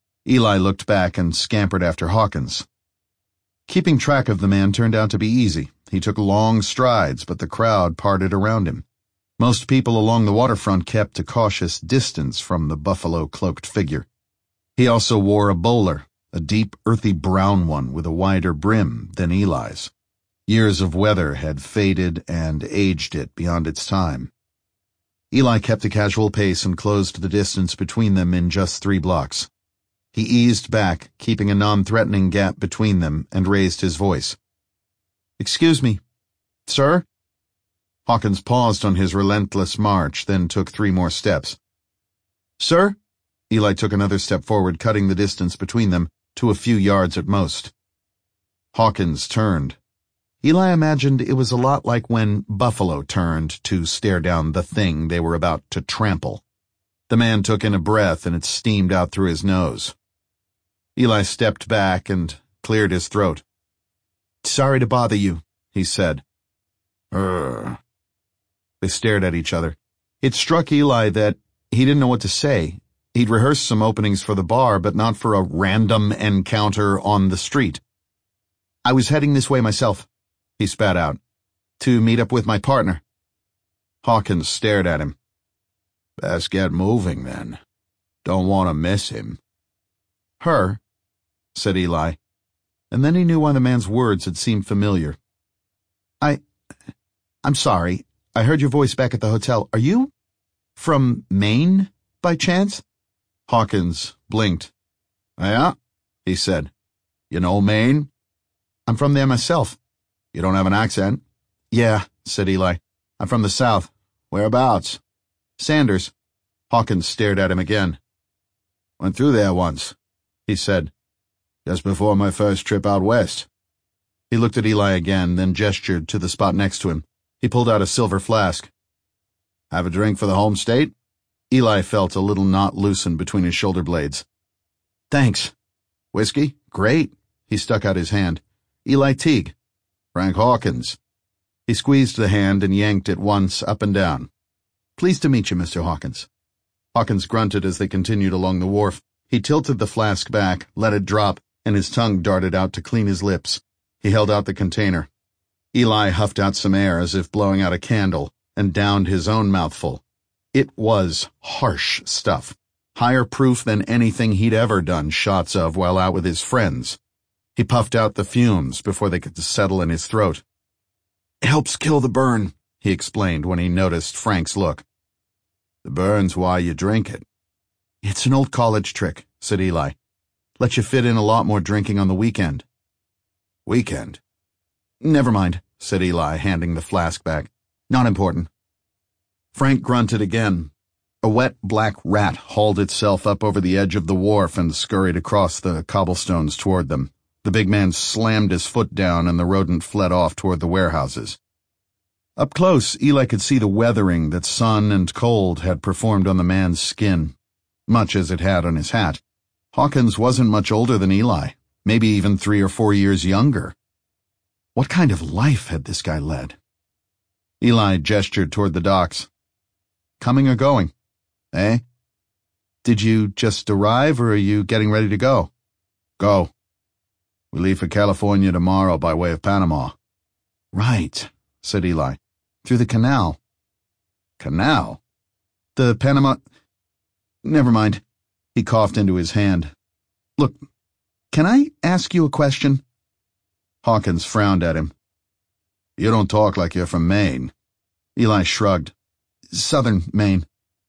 Eli looked back and scampered after Hawkins. Keeping track of the man turned out to be easy. He took long strides, but the crowd parted around him. Most people along the waterfront kept a cautious distance from the buffalo-cloaked figure. He also wore a bowler, a deep, earthy brown one with a wider brim than Eli's. Years of weather had faded and aged it beyond its time. Eli kept a casual pace and closed the distance between them in just 3 blocks. He eased back, keeping a non-threatening gap between them, and raised his voice. "Excuse me, sir?" Hawkins paused on his relentless march, then took 3 more steps. "Sir?" Eli took another step forward, cutting the distance between them to a few yards at most. Hawkins turned. Eli imagined it was a lot like when Buffalo turned to stare down the thing they were about to trample. The man took in a breath and it steamed out through his nose. Eli stepped back and cleared his throat. "Sorry to bother you," he said. They stared at each other. It struck Eli that he didn't know what to say. He'd rehearsed some openings for the bar, but not for a random encounter on the street. "I was heading this way myself," he spat out, "to meet up with my partner." Hawkins stared at him. "Best get moving, then. Don't want to miss him." "Her," said Eli, and then he knew why the man's words had seemed familiar. I'm sorry. I heard your voice back at the hotel. Are you from Maine, by chance?" Hawkins blinked. "Yeah," he said. "You know Maine?" "I'm from there myself." "You don't have an accent?" "Yeah," said Eli. "I'm from the South." "Whereabouts?" "Sanders." Hawkins stared at him again. "Went through there once," he said. "Just before my first trip out west." He looked at Eli again, then gestured to the spot next to him. He pulled out a silver flask. "Have a drink for the home state?" Eli felt a little knot loosen between his shoulder blades. "Thanks." "Whiskey?" "Great." He stuck out his hand. "Eli Teague." "Frank Hawkins." He squeezed the hand and yanked it once up and down. "Pleased to meet you, Mr. Hawkins." Hawkins grunted as they continued along the wharf. He tilted the flask back, let it drop, and his tongue darted out to clean his lips. He held out the container. Eli huffed out some air as if blowing out a candle and downed his own mouthful. It was harsh stuff, higher proof than anything he'd ever done shots of while out with his friends. He puffed out the fumes before they could settle in his throat. "It helps kill the burn," he explained when he noticed Frank's look. "The burn's why you drink it." "It's an old college trick," said Eli. "Let you fit in a lot more drinking on the weekend." Weekend? "Never mind," said Eli, handing the flask back. "Not important." Frank grunted again. A wet black rat hauled itself up over the edge of the wharf and scurried across the cobblestones toward them. The big man slammed his foot down and the rodent fled off toward the warehouses. Up close, Eli could see the weathering that sun and cold had performed on the man's skin, much as it had on his hat. Hawkins wasn't much older than Eli, maybe even 3 or 4 years younger. What kind of life had this guy led? Eli gestured toward the docks. "Coming or going?" "Eh? Did you just arrive, or are you getting ready to go?" "Go. We leave for California tomorrow by way of Panama." "Right," said Eli. "Through the canal." "Canal?" "The Panama— Never mind." He coughed into his hand. "Look, can I ask you a question?" Hawkins frowned at him. "You don't talk like you're from Maine." Eli shrugged. "Southern Maine."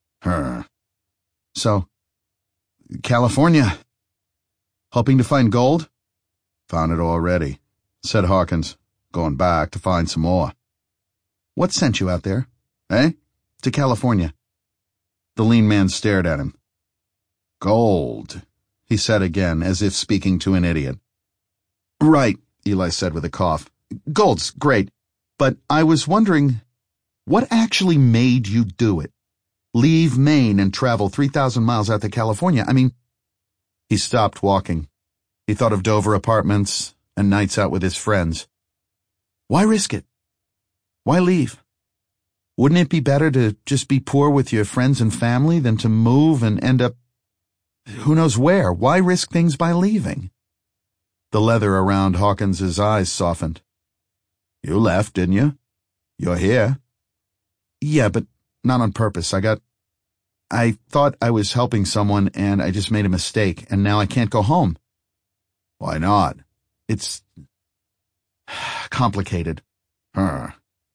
"So, California. Hoping to find gold?" "Found it already," said Hawkins. "Going back to find some more." "What sent you out there?" "Eh?" "To California." The lean man stared at him. "Gold," he said again, as if speaking to an idiot. "Right," Eli said with a cough. "Gold's great, but I was wondering, what actually made you do it? Leave Maine and travel 3,000 miles out to California? I mean—" He stopped walking. He thought of Dover apartments and nights out with his friends. Why risk it? Why leave? Wouldn't it be better to just be poor with your friends and family than to move and end up who knows where? Why risk things by leaving? The leather around Hawkins's eyes softened. "You left, didn't you? You're here." "Yeah, but not on purpose. I thought I was helping someone and I just made a mistake, and now I can't go home." "Why not?" "It's complicated." "Huh."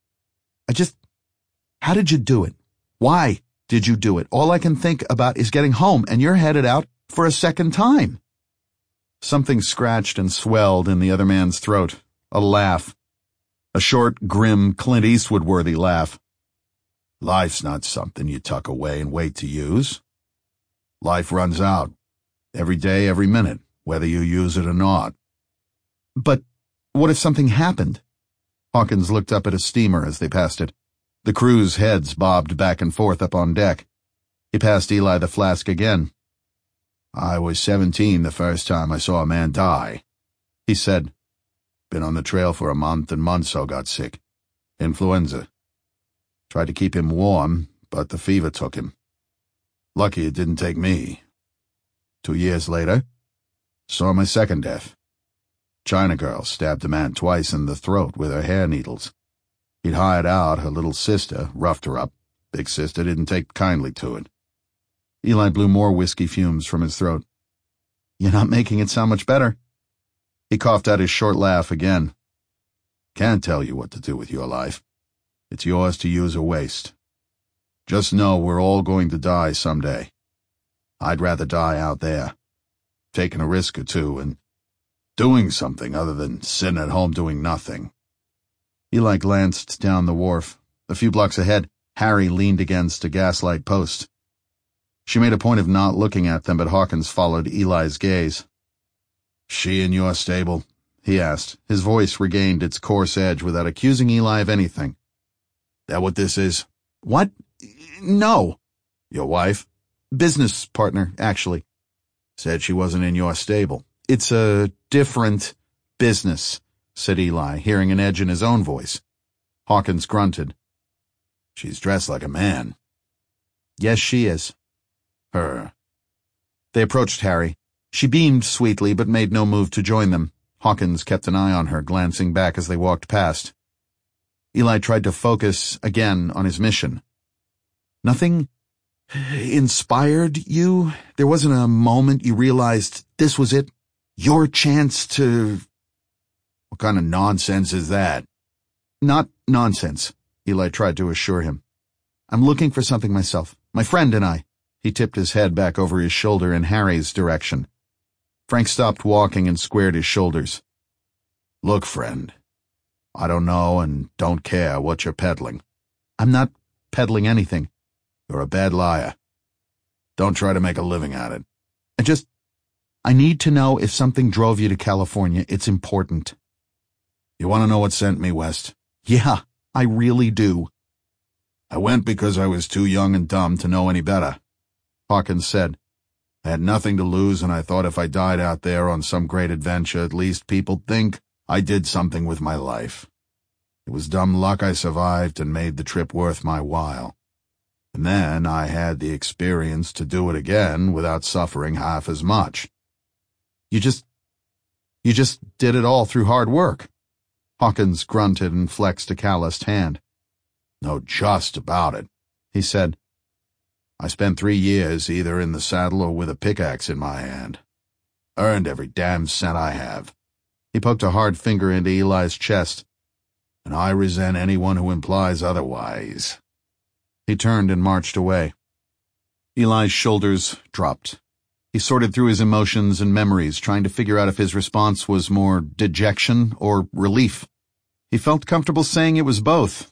How did you do it? Why did you do it? All I can think about is getting home, and you're headed out for a second time." Something scratched and swelled in the other man's throat. A laugh. A short, grim, Clint Eastwood-worthy laugh. "Life's not something you tuck away and wait to use. Life runs out. Every day, every minute, whether you use it or not." "But what if something happened?" Hawkins looked up at a steamer as they passed it. The crew's heads bobbed back and forth up on deck. He passed Eli the flask again. "I was 17 the first time I saw a man die," he said. "Been on the trail for a month and months, so got sick. Influenza. Tried to keep him warm, but the fever took him. Lucky it didn't take me. 2 years later, saw my second death. China girl stabbed a man twice in the throat with her hair needles. He'd hired out her little sister, roughed her up. Big sister didn't take kindly to it." Eli blew more whiskey fumes from his throat. "You're not making it sound much better." He coughed out his short laugh again. "Can't tell you what to do with your life. It's yours to use or waste. Just know we're all going to die someday. I'd rather die out there, taking a risk or two and doing something other than sitting at home doing nothing." Eli glanced down the wharf. A few blocks ahead, Harry leaned against a gaslight post. She made a point of not looking at them, but Hawkins followed Eli's gaze. "She in your stable?" he asked. His voice regained its coarse edge without accusing Eli of anything. "That what this is?" "What? No." "Your wife?" "Business partner, actually." "Said she wasn't in your stable." "It's a different business," said Eli, hearing an edge in his own voice. Hawkins grunted. "She's dressed like a man." "Yes, she is." "Her." They approached Harry. She beamed sweetly, but made no move to join them. Hawkins kept an eye on her, glancing back as they walked past. Eli tried to focus again on his mission. "Nothing inspired you? There wasn't a moment you realized this was it? Your chance to—" "What kind of nonsense is that?" "Not nonsense," Eli tried to assure him. "I'm looking for something myself. My friend and I." He tipped his head back over his shoulder in Harry's direction. Frank stopped walking and squared his shoulders. Look, friend, I don't know and don't care what you're peddling. I'm not peddling anything. You're a bad liar. Don't try to make a living at it. I need to know if something drove you to California. It's important. You want to know what sent me west? Yeah, I really do. I went because I was too young and dumb to know any better, Hawkins said. I had nothing to lose, and I thought if I died out there on some great adventure, at least people'd think I did something with my life. It was dumb luck I survived and made the trip worth my while. And then I had the experience to do it again without suffering half as much. You just did it all through hard work. Hawkins grunted and flexed a calloused hand. No just about it, he said. I spent 3 years either in the saddle or with a pickaxe in my hand. Earned every damn cent I have. He poked a hard finger into Eli's chest. And I resent anyone who implies otherwise. He turned and marched away. Eli's shoulders dropped. He sorted through his emotions and memories, trying to figure out if his response was more dejection or relief. He felt comfortable saying it was both.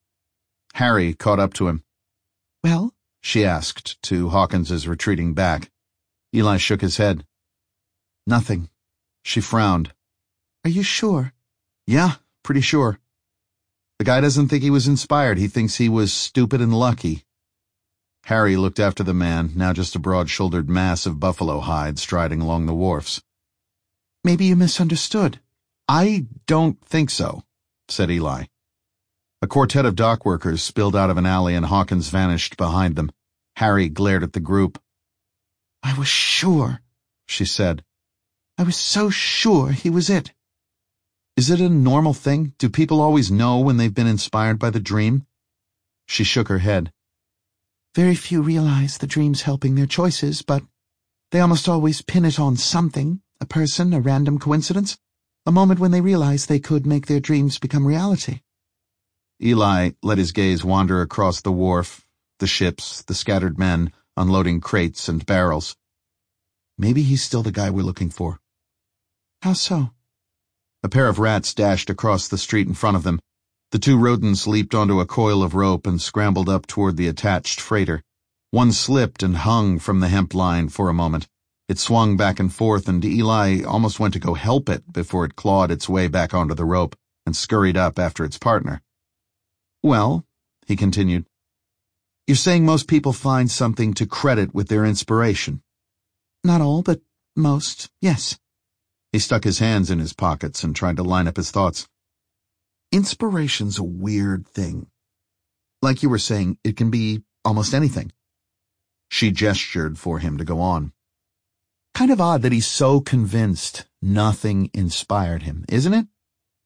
Harry caught up to him. Well? She asked, to Hawkins's retreating back. Eli shook his head. Nothing. She frowned. Are you sure? Yeah, pretty sure. The guy doesn't think he was inspired. He thinks he was stupid and lucky. Harry looked after the man, now just a broad-shouldered mass of buffalo hide striding along the wharfs. Maybe you misunderstood. I don't think so, said Eli. A quartet of dock workers spilled out of an alley and Hawkins vanished behind them. Harry glared at the group. I was sure, she said. I was so sure he was it. Is it a normal thing? Do people always know when they've been inspired by the dream? She shook her head. Very few realize the dream's helping their choices, but they almost always pin it on something, a person, a random coincidence, a moment when they realize they could make their dreams become reality. Eli let his gaze wander across the wharf, the ships, the scattered men, unloading crates and barrels. Maybe he's still the guy we're looking for. How so? A pair of rats dashed across the street in front of them. The 2 rodents leaped onto a coil of rope and scrambled up toward the attached freighter. One slipped and hung from the hemp line for a moment. It swung back and forth, and Eli almost went to go help it before it clawed its way back onto the rope and scurried up after its partner. Well, he continued, you're saying most people find something to credit with their inspiration. Not all, but most, yes. He stuck his hands in his pockets and tried to line up his thoughts. Inspiration's a weird thing. Like you were saying, it can be almost anything. She gestured for him to go on. Kind of odd that he's so convinced nothing inspired him, isn't it?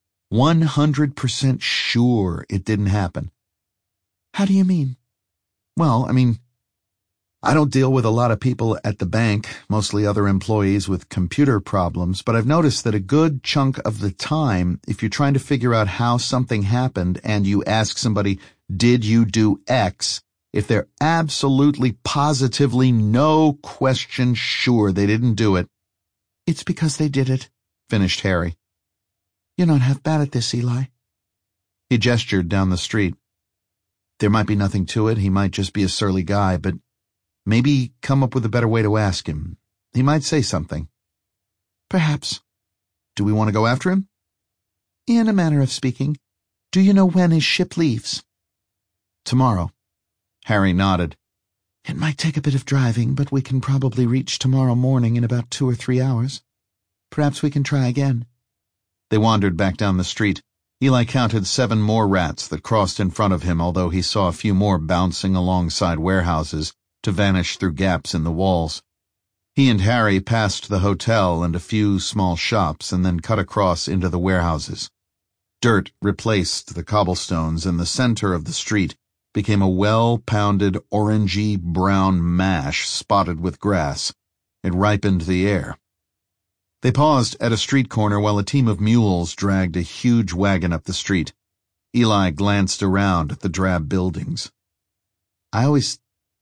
100% sure it didn't happen. How do you mean? Well, I don't deal with a lot of people at the bank, mostly other employees with computer problems, but I've noticed that a good chunk of the time, if you're trying to figure out how something happened and you ask somebody, did you do X, if they're absolutely, positively, no question sure they didn't do it. It's because they did it, finished Harry. You're not half bad at this, Eli. He gestured down the street. There might be nothing to it, he might just be a surly guy, but maybe come up with a better way to ask him. He might say something. Perhaps. Do we want to go after him? In a manner of speaking. Do you know when his ship leaves? Tomorrow. Harry nodded. It might take a bit of driving, but we can probably reach tomorrow morning in about 2 or 3 hours. Perhaps we can try again. They wandered back down the street. Eli counted 7 more rats that crossed in front of him, although he saw a few more bouncing alongside warehouses to vanish through gaps in the walls. He and Harry passed the hotel and a few small shops and then cut across into the warehouses. Dirt replaced the cobblestones, and the center of the street became a well-pounded orangey-brown mash spotted with grass. It ripened the air. They paused at a street corner while a team of mules dragged a huge wagon up the street. Eli glanced around at the drab buildings. I always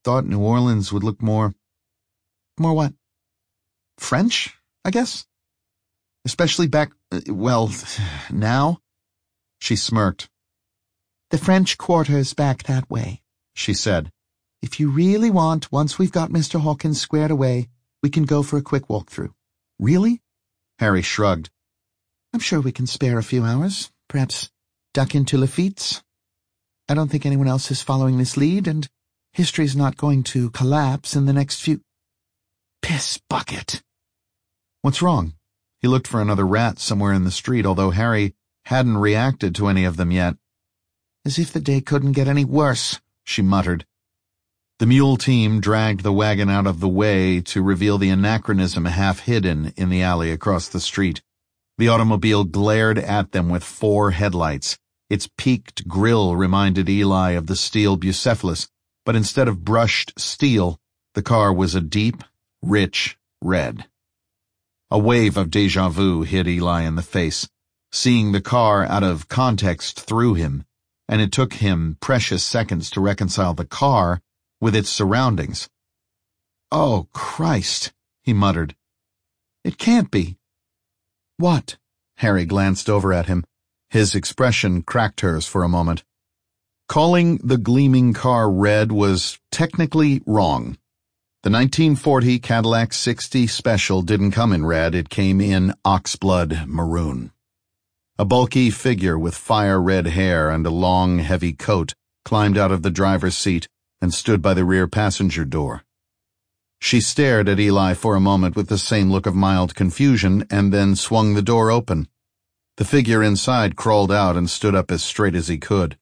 thought New Orleans would look more what? French, I guess? Especially back, now? She smirked. The French Quarter's back that way, she said. If you really want, once we've got Mr. Hawkins squared away, we can go for a quick walk-through. Really? Harry shrugged. I'm sure we can spare a few hours. Perhaps duck into Lafitte's. I don't think anyone else is following this lead, and history's not going to collapse in the next few... Piss bucket! What's wrong? He looked for another rat somewhere in the street, although Harry hadn't reacted to any of them yet. As if the day couldn't get any worse, she muttered. The mule team dragged the wagon out of the way to reveal the anachronism half hidden in the alley across the street. The automobile glared at them with 4 headlights. Its peaked grille reminded Eli of the steel Bucephalus, but instead of brushed steel, the car was a deep, rich red. A wave of déjà vu hit Eli in the face. Seeing the car out of context threw him, and it took him precious seconds to reconcile the car with its surroundings. "Oh, Christ," he muttered. "It can't be." "What?" Harry glanced over at him. His expression cracked hers for a moment. Calling the gleaming car red was technically wrong. The 1940 Cadillac 60 Special didn't come in red, it came in oxblood maroon. A bulky figure with fire-red hair and a long, heavy coat climbed out of the driver's seat and stood by the rear passenger door. She stared at Eli for a moment with the same look of mild confusion and then swung the door open. The figure inside crawled out and stood up as straight as he could.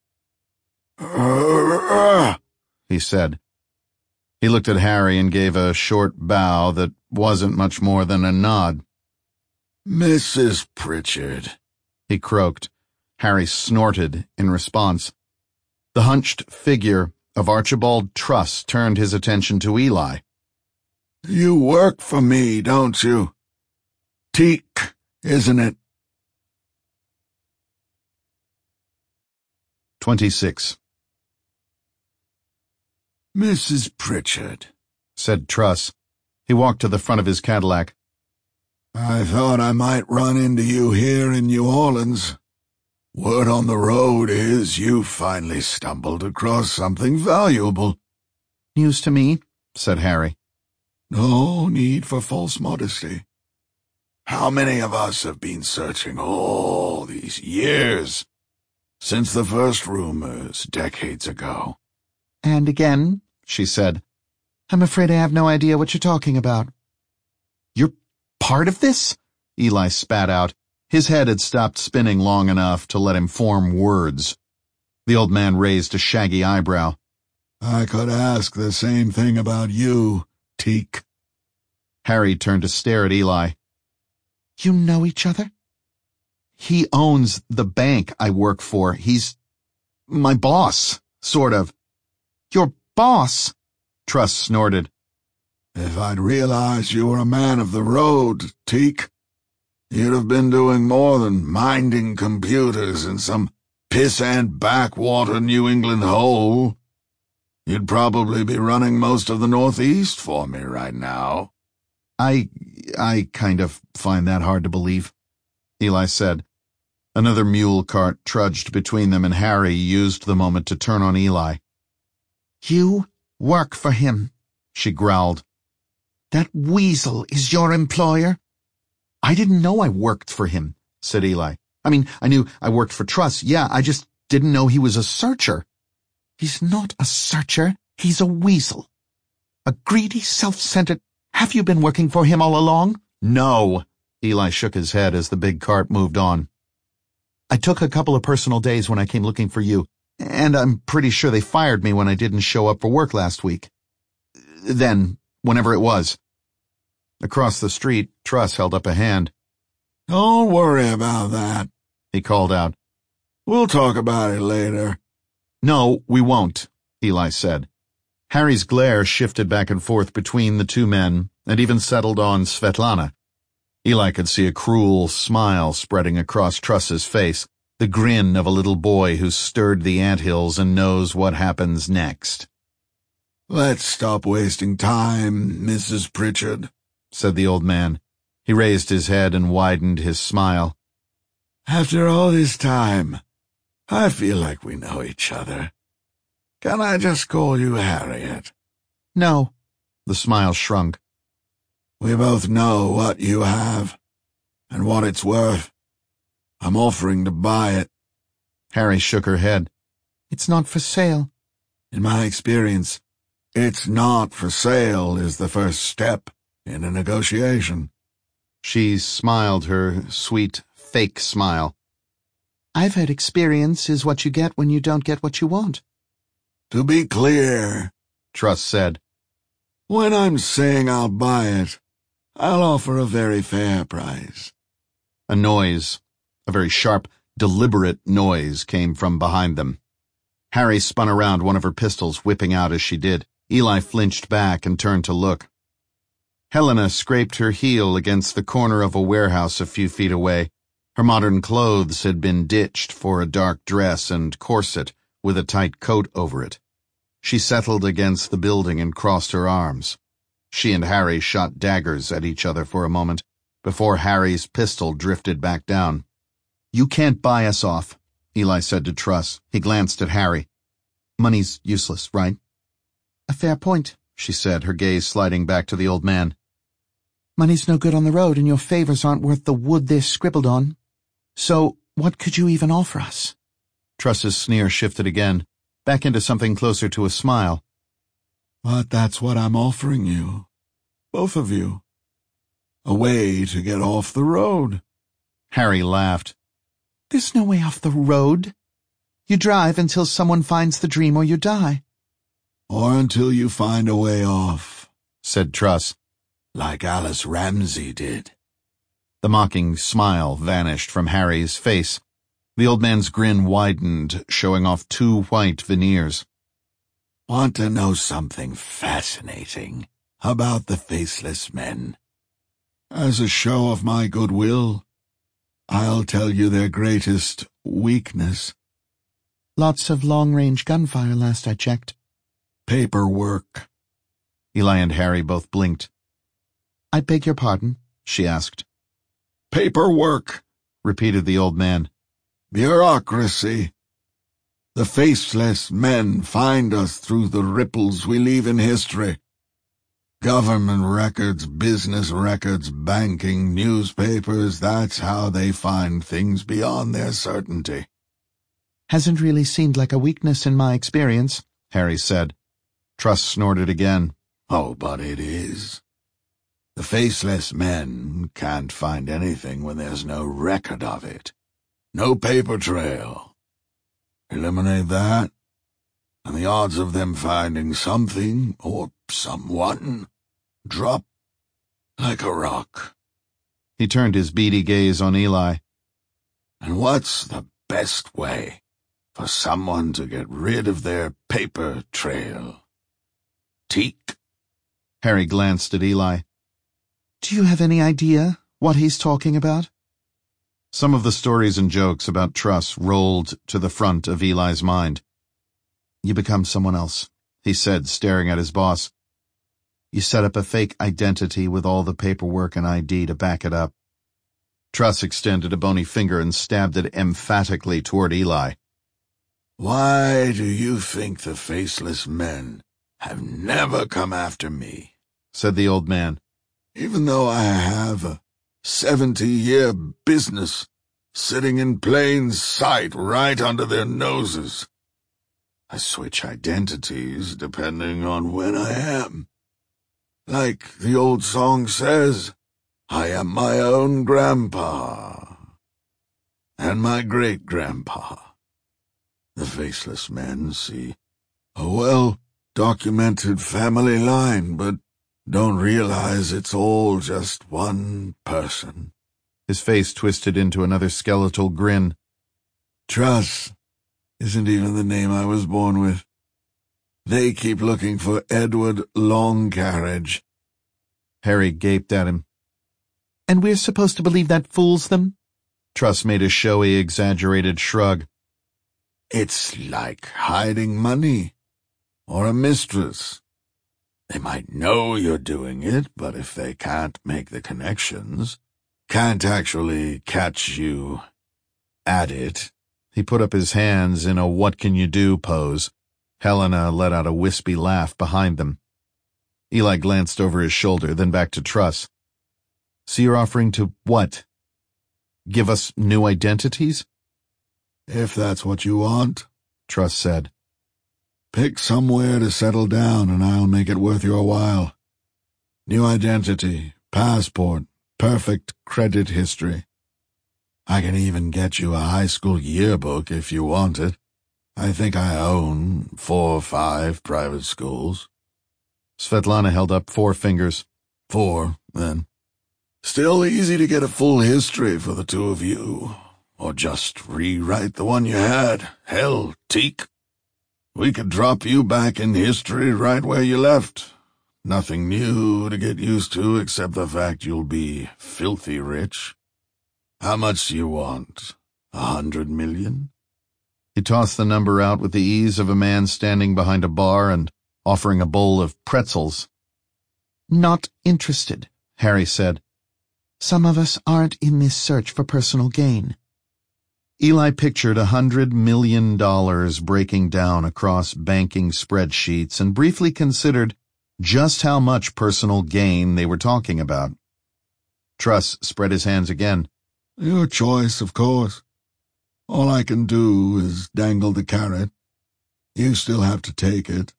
He said. He looked at Harry and gave a short bow that wasn't much more than a nod. "Mrs. Pritchard," he croaked. Harry snorted in response. The hunched figure of Archibald Truss turned his attention to Eli. "You work for me, don't you? Teak, isn't it?" 26. "Mrs. Pritchard," said Truss. He walked to the front of his Cadillac. "I thought I might run into you here in New Orleans. Word on the road is you finally stumbled across something valuable." "News to me," said Harry. "No need for false modesty. How many of us have been searching all these years, since the first rumors decades ago?" "And again," she said. "I'm afraid I have no idea what you're talking about." "You're part of this?" Eli spat out. His head had stopped spinning long enough to let him form words. The old man raised a shaggy eyebrow. "I could ask the same thing about you, Teak." Harry turned to stare at Eli. "You know each other?" "He owns the bank I work for. He's my boss, sort of." "Your boss?" Truss snorted. "If I'd realized you were a man of the road, Teak, you'd have been doing more than minding computers in some piss-and backwater New England hole. You'd probably be running most of the Northeast for me right now." I kind of find that hard to believe," Eli said. Another mule cart trudged between them, and Harry used the moment to turn on Eli. "You work for him," she growled. "That weasel is your employer?" "I didn't know I worked for him," said Eli. "I mean, I knew I worked for Truss. Yeah, I just didn't know he was a searcher." "He's not a searcher. He's a weasel. A greedy, self-centered... Have you been working for him all along?" "No." Eli shook his head as the big cart moved on. "I took a couple of personal days when I came looking for you, and I'm pretty sure they fired me when I didn't show up for work last week. Then, whenever it was." Across the street, Truss held up a hand. "Don't worry about that," he called out. "We'll talk about it later." "No, we won't," Eli said. Harry's glare shifted back and forth between the two men and even settled on Svetlana. Eli could see a cruel smile spreading across Truss's face, the grin of a little boy who's stirred the anthills and knows what happens next. "Let's stop wasting time, Mrs. Pritchard," said the old man. He raised his head and widened his smile. "After all this time, I feel like we know each other. Can I just call you Harriet?" No. The smile shrunk. "We both know what you have, and what it's worth. I'm offering to buy it." Harry shook her head. It's not for sale. "In my experience, it's not for sale is the first step in a negotiation." She smiled her sweet, fake smile. I've had experience is what you get when you don't get what you want. "To be clear," Truss said, "when I'm saying I'll buy it, I'll offer a very fair price." A noise, a very sharp, deliberate noise, came from behind them. Harry spun around, one of her pistols whipping out as she did. Eli flinched back and turned to look. Helena scraped her heel against the corner of a warehouse a few feet away. Her modern clothes had been ditched for a dark dress and corset with a tight coat over it. She settled against the building and crossed her arms. She and Harry shot daggers at each other for a moment, before Harry's pistol drifted back down. You can't buy us off, Eli said to Truss. He glanced at Harry. Money's useless, right? A fair point, she said, her gaze sliding back to the old man. Money's no good on the road, and your favors aren't worth the wood they're scribbled on. So, what could you even offer us? Truss's sneer shifted again, back into something closer to a smile. "But that's what I'm offering you. Both of you. A way to get off the road." Harry laughed. There's no way off the road. You drive until someone finds the dream or you die. "Or until you find a way off," said Truss. "Like Alice Ramsey did." The mocking smile vanished from Harry's face. The old man's grin widened, showing off 2 white veneers. "Want to know something fascinating about the Faceless Men? As a show of my goodwill, I'll tell you their greatest weakness." Lots of long-range gunfire last I checked. "Paperwork." Eli and Harry both blinked. I beg your pardon, she asked. "Paperwork," repeated the old man. "Bureaucracy. The Faceless Men find us through the ripples we leave in history. Government records, business records, banking, newspapers, that's how they find things beyond their certainty." Hasn't really seemed like a weakness in my experience, Harry said. Truss snorted again. "Oh, but it is. The Faceless Men can't find anything when there's no record of it. No paper trail. Eliminate that, and the odds of them finding something, or someone, drop like a rock." He turned his beady gaze on Eli. "And what's the best way for someone to get rid of their paper trail? Teak?" Harry glanced at Eli. Do you have any idea what he's talking about? Some of the stories and jokes about Truss rolled to the front of Eli's mind. You become someone else, he said, staring at his boss. You set up a fake identity with all the paperwork and ID to back it up. Truss extended a bony finger and stabbed it emphatically toward Eli. "Why do you think the Faceless Men have never come after me?" said the old man. "Even though I have a 70-year business sitting in plain sight right under their noses. I switch identities depending on when I am. Like the old song says, I am my own grandpa. And my great-grandpa. The Faceless Men see a well-documented family line, but don't realize it's all just one person." His face twisted into another skeletal grin. "Truss isn't even the name I was born with. They keep looking for Edward Longcarriage." Harry gaped at him. And we're supposed to believe that fools them? Truss made a showy, exaggerated shrug. "It's like hiding money, or a mistress, They might know you're doing it, but if they can't make the connections, can't actually catch you at it. He put up his hands in a what-can-you-do pose. Helena let out a wispy laugh behind them. Eli glanced over his shoulder, then back to Truss. So you're offering to what? Give us new identities? If that's what you want, Truss said. Pick somewhere to settle down and I'll make it worth your while. New identity, passport, perfect credit history. I can even get you a high school yearbook if you want it. I think I own 4 or 5 private schools. Svetlana held up 4 fingers. 4, then. Still easy to get a full history for the 2 of you. Or just rewrite the one you had. Hell, Teak. We could drop you back in history right where you left. Nothing new to get used to except the fact you'll be filthy rich. How much do you want? 100 million? He tossed the number out with the ease of a man standing behind a bar and offering a bowl of pretzels. Not interested, Harry said. Some of us aren't in this search for personal gain. Eli pictured $100 million breaking down across banking spreadsheets and briefly considered just how much personal gain they were talking about. Truss spread his hands again. Your choice, of course. All I can do is dangle the carrot. You still have to take it.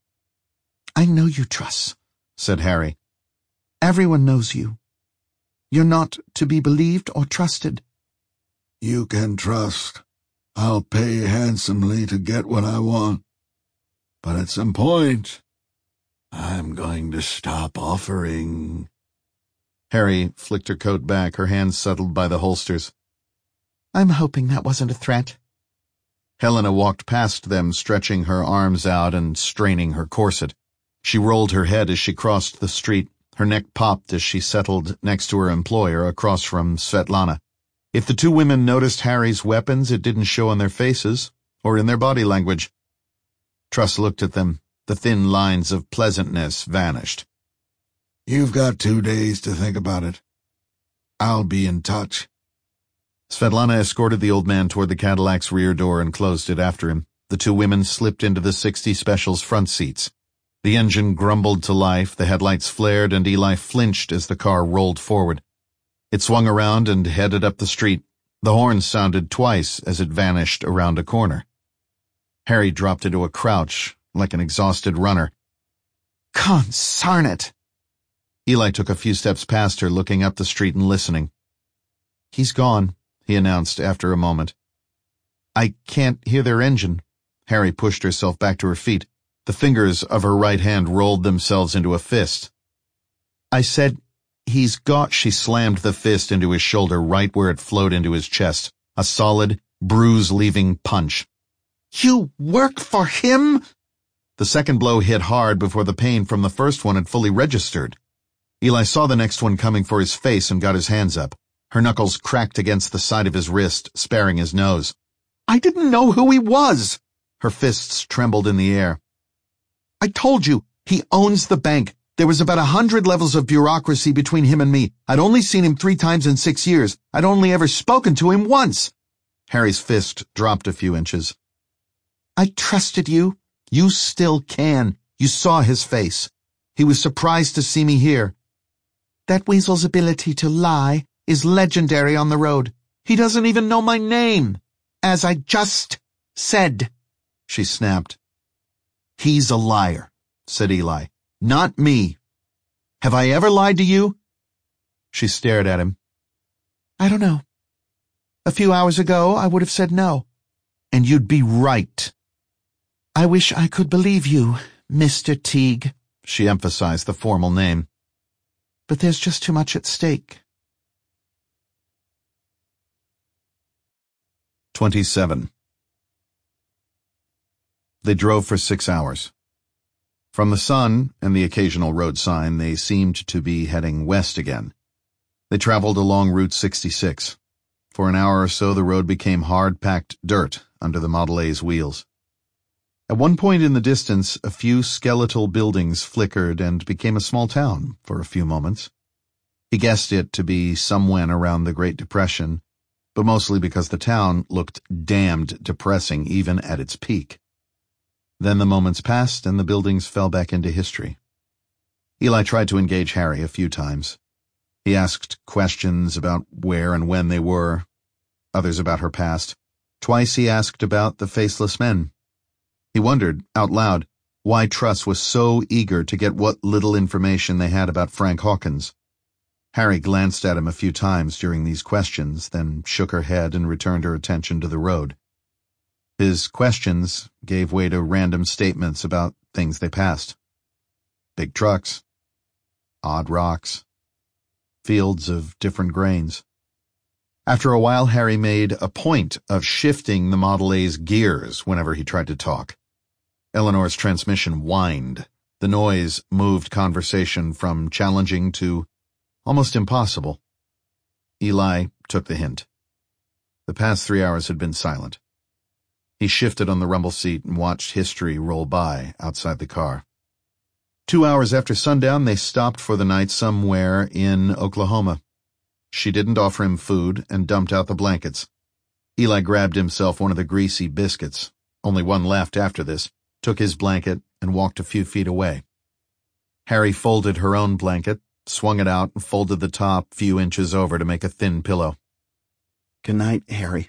I know you, Truss, said Harry. Everyone knows you. You're not to be believed or trusted. You can trust. I'll pay handsomely to get what I want. But at some point, I'm going to stop offering. Harry flicked her coat back, her hands settled by the holsters. I'm hoping that wasn't a threat. Helena walked past them, stretching her arms out and straining her corset. She rolled her head as she crossed the street. Her neck popped as she settled next to her employer across from Svetlana. If the 2 women noticed Harry's weapons, it didn't show on their faces or in their body language. Truss looked at them. The thin lines of pleasantness vanished. You've got 2 days to think about it. I'll be in touch. Svetlana escorted the old man toward the Cadillac's rear door and closed it after him. The 2 women slipped into the 60 Special's front seats. The engine grumbled to life, the headlights flared, and Eli flinched as the car rolled forward. It swung around and headed up the street. The horn sounded twice as it vanished around a corner. Harry dropped into a crouch, like an exhausted runner. Consarn it! Eli took a few steps past her, looking up the street and listening. He's gone, he announced after a moment. I can't hear their engine. Harry pushed herself back to her feet. The fingers of her right hand rolled themselves into a fist. I said, he's got. She slammed the fist into his shoulder right where it flowed into his chest. A solid, bruise-leaving punch. You work for him? The second blow hit hard before the pain from the first one had fully registered. Eli saw the next one coming for his face and got his hands up. Her knuckles cracked against the side of his wrist, sparing his nose. I didn't know who he was. Her fists trembled in the air. I told you, he owns the bank. There was about 100 levels of bureaucracy between him and me. I'd only seen him 3 times in 6 years. I'd only ever spoken to him once. Harry's fist dropped a few inches. I trusted you. You still can. You saw his face. He was surprised to see me here. That weasel's ability to lie is legendary on the road. He doesn't even know my name. As I just said, she snapped. He's a liar, said Eli. Not me. Have I ever lied to you? She stared at him. I don't know. A few hours ago, I would have said no. And you'd be right. I wish I could believe you, Mr. Teague. She emphasized the formal name. But there's just too much at stake. 27. They drove for 6 hours. From the sun and the occasional road sign, they seemed to be heading west again. They traveled along Route 66. For an hour or so, the road became hard-packed dirt under the Model A's wheels. At one point in the distance, a few skeletal buildings flickered and became a small town for a few moments. He guessed it to be somewhen around the Great Depression, but mostly because the town looked damned depressing even at its peak. Then the moments passed and the buildings fell back into history. Eli tried to engage Harry a few times. He asked questions about where and when they were, others about her past. Twice he asked about the Faceless Men. He wondered, out loud, why Truss was so eager to get what little information they had about Frank Hawkins. Harry glanced at him a few times during these questions, then shook her head and returned her attention to the road. His questions gave way to random statements about things they passed. Big trucks, odd rocks, fields of different grains. After a while, Harry made a point of shifting the Model A's gears whenever he tried to talk. Eleanor's transmission whined. The noise moved conversation from challenging to almost impossible. Eli took the hint. The past 3 hours had been silent. He shifted on the rumble seat and watched history roll by outside the car. 2 hours after sundown, they stopped for the night somewhere in Oklahoma. She didn't offer him food and dumped out the blankets. Eli grabbed himself one of the greasy biscuits, only one left after this, took his blanket, and walked a few feet away. Harry folded her own blanket, swung it out, and folded the top few inches over to make a thin pillow. "Good night, Harry."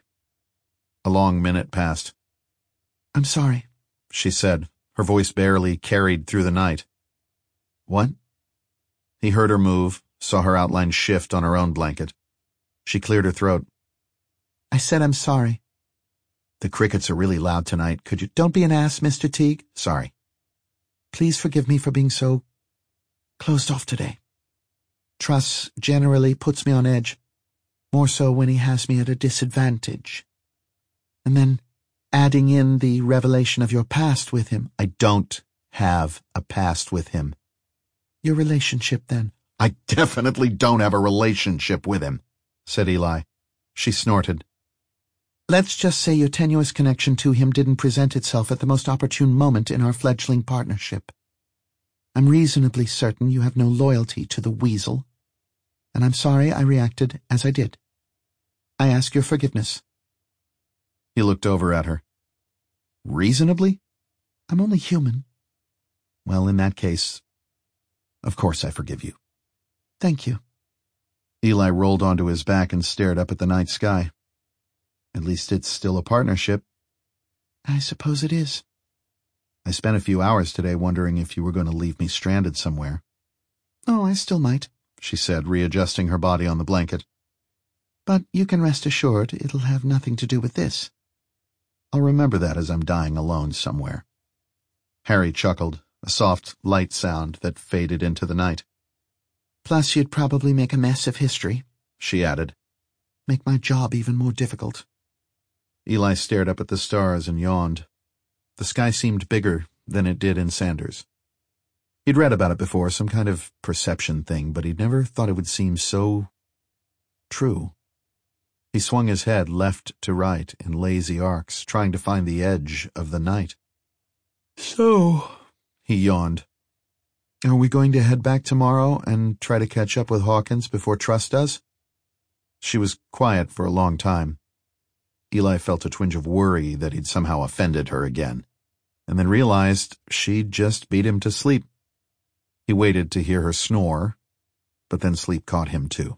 A long minute passed. "I'm sorry," she said, her voice barely carried through the night. "What?" He heard her move, saw her outline shift on her own blanket. She cleared her throat. "I said I'm sorry." "The crickets are really loud tonight. Could you—" "Don't be an ass, Mr. Teague." "Sorry." "Please forgive me for being so closed off today. Truss generally puts me on edge, more so when he has me at a disadvantage. And then adding in the revelation of your past with him." "I don't have a past with him." "Your relationship, then." "I definitely don't have a relationship with him," said Eli. She snorted. "Let's just say your tenuous connection to him didn't present itself at the most opportune moment in our fledgling partnership. I'm reasonably certain you have no loyalty to the weasel, and I'm sorry I reacted as I did. I ask your forgiveness." He looked over at her. "Reasonably?" "I'm only human." "Well, in that case, of course I forgive you." "Thank you." Eli rolled onto his back and stared up at the night sky. "At least it's still a partnership." "I suppose it is." "I spent a few hours today wondering if you were going to leave me stranded somewhere." "Oh, I still might," she said, readjusting her body on the blanket. "But you can rest assured it'll have nothing to do with this." "I'll remember that as I'm dying alone somewhere." Harry chuckled, a soft, light sound that faded into the night. "Plus you'd probably make a mess of history," she added. "Make my job even more difficult." Eli stared up at the stars and yawned. The sky seemed bigger than it did in Sanders. He'd read about it before, some kind of perception thing, but he'd never thought it would seem so true. He swung his head left to right in lazy arcs, trying to find the edge of the night. "So," he yawned, "are we going to head back tomorrow and try to catch up with Hawkins before Truss does?" She was quiet for a long time. Eli felt a twinge of worry that he'd somehow offended her again, and then realized she'd just beat him to sleep. He waited to hear her snore, but then sleep caught him too.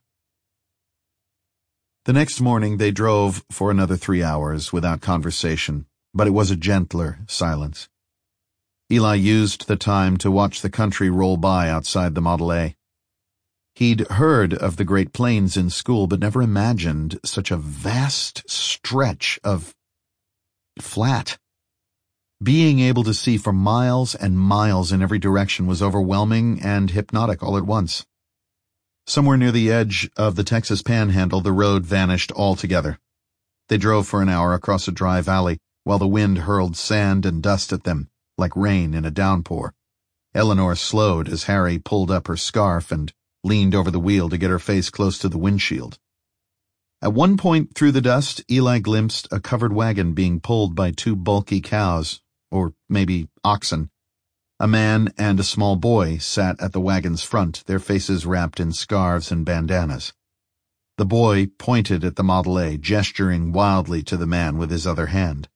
The next morning they drove for another 3 hours without conversation, but it was a gentler silence. Eli used the time to watch the country roll by outside the Model A. He'd heard of the Great Plains in school, but never imagined such a vast stretch of flat. Being able to see for miles and miles in every direction was overwhelming and hypnotic all at once. Somewhere near the edge of the Texas Panhandle, the road vanished altogether. They drove for an hour across a dry valley, while the wind hurled sand and dust at them, like rain in a downpour. Eleanor slowed as Harry pulled up her scarf and leaned over the wheel to get her face close to the windshield. At one point through the dust, Eli glimpsed a covered wagon being pulled by 2 bulky cows, or maybe oxen. A man and a small boy sat at the wagon's front, their faces wrapped in scarves and bandanas. The boy pointed at the Model A, gesturing wildly to the man with his other hand.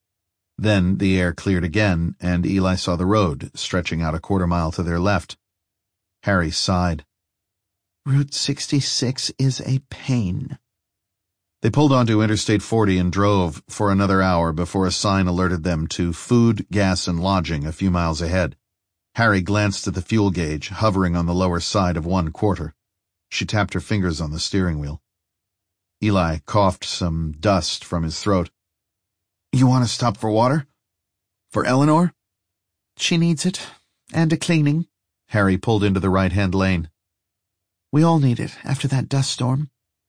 Then the air cleared again, and Eli saw the road, stretching out a quarter-mile to their left. Harry sighed. Route 66 is a pain. They pulled onto Interstate 40 and drove for another hour before a sign alerted them to food, gas, and lodging a few miles ahead. Harry glanced at the fuel gauge, hovering on the lower side of 1/4. She tapped her fingers on the steering wheel. Eli coughed some dust from his throat. "You want to stop for water? For Eleanor?" "She needs it, and a cleaning." Harry pulled into the right-hand lane. "We all need it after that dust storm."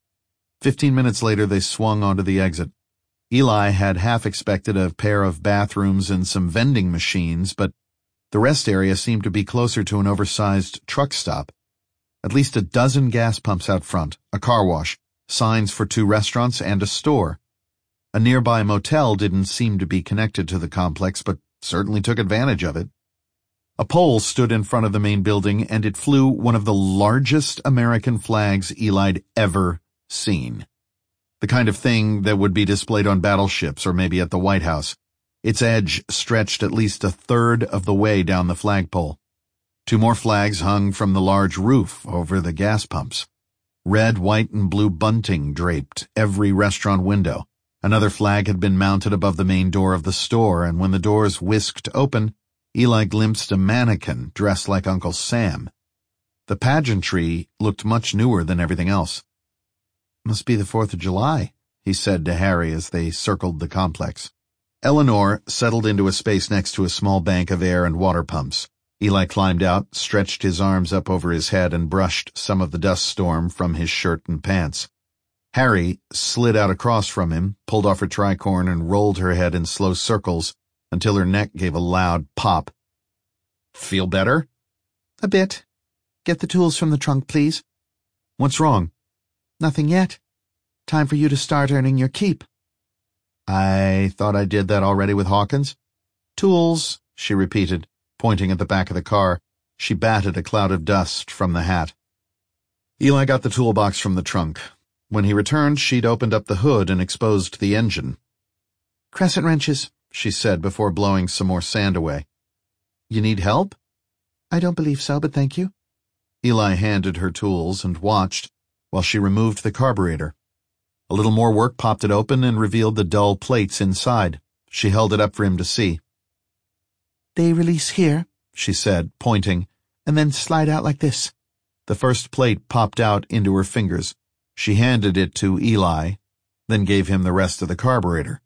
15 minutes later, they swung onto the exit. Eli had half expected a pair of bathrooms and some vending machines, but the rest area seemed to be closer to an oversized truck stop. At least a dozen gas pumps out front, a car wash, signs for 2 restaurants, and a store. A nearby motel didn't seem to be connected to the complex, but certainly took advantage of it. A pole stood in front of the main building, and it flew one of the largest American flags Eli'd ever seen. The kind of thing that would be displayed on battleships or maybe at the White House. Its edge stretched at least a third of the way down the flagpole. 2 more flags hung from the large roof over the gas pumps. Red, white, and blue bunting draped every restaurant window. Another flag had been mounted above the main door of the store, and when the doors whisked open, Eli glimpsed a mannequin dressed like Uncle Sam. The pageantry looked much newer than everything else. "Must be the 4th of July," he said to Harry as they circled the complex. Eleanor settled into a space next to a small bank of air and water pumps. Eli climbed out, stretched his arms up over his head, and brushed some of the dust storm from his shirt and pants. Harry slid out across from him, pulled off her tricorn, and rolled her head in slow circles until her neck gave a loud pop. "Feel better?" "A bit. Get the tools from the trunk, please." "What's wrong?" "Nothing yet. Time for you to start earning your keep." "I thought I did that already with Hawkins." "Tools," she repeated, pointing at the back of the car. She batted a cloud of dust from the hat. Eli got the toolbox from the trunk. When he returned, she'd opened up the hood and exposed the engine. "Crescent wrenches," she said before blowing some more sand away. "You need help?" "I don't believe so, but thank you." Eli handed her tools and watched while she removed the carburetor. A little more work popped it open and revealed the dull plates inside. She held it up for him to see. "They release here," she said, pointing, "and then slide out like this." The first plate popped out into her fingers. She handed it to Eli, then gave him the rest of the carburetor.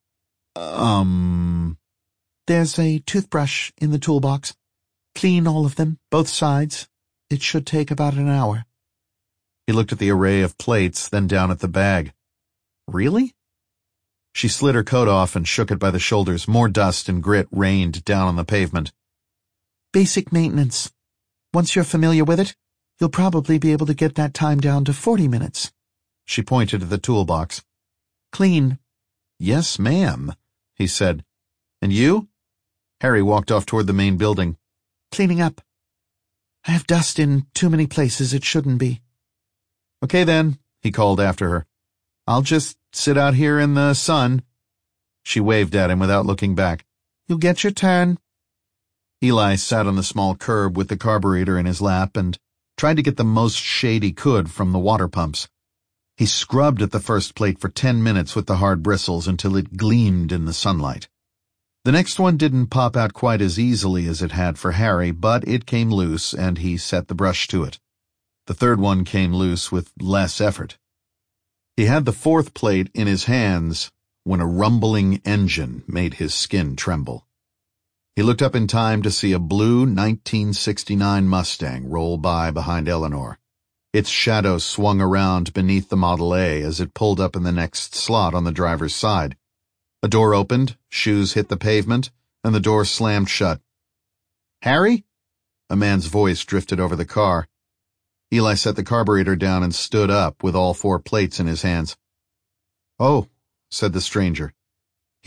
There's a toothbrush in the toolbox. Clean all of them, both sides. It should take about an hour." He looked at the array of plates, then down at the bag. "Really?" She slid her coat off and shook it by the shoulders. More dust and grit rained down on the pavement. "Basic maintenance. Once you're familiar with it, you'll probably be able to get that time down to 40 minutes. She pointed to the toolbox. "Clean." "Yes, ma'am," he said. "And you?" Harry walked off toward the main building. "Cleaning up. I have dust in too many places it shouldn't be." "Okay then," he called after her. "I'll just sit out here in the sun." She waved at him without looking back. "You'll get your turn." Eli sat on the small curb with the carburetor in his lap and tried to get the most shade he could from the water pumps. He scrubbed at the first plate for 10 minutes with the hard bristles until it gleamed in the sunlight. The next one didn't pop out quite as easily as it had for Harry, but it came loose, and he set the brush to it. The third one came loose with less effort. He had the fourth plate in his hands when a rumbling engine made his skin tremble. He looked up in time to see a blue 1969 Mustang roll by behind Eleanor. Its shadow swung around beneath the Model A as it pulled up in the next slot on the driver's side. A door opened, shoes hit the pavement, and the door slammed shut. "Harry?" A man's voice drifted over the car. Eli set the carburetor down and stood up with all 4 plates in his hands. "Oh," said the stranger.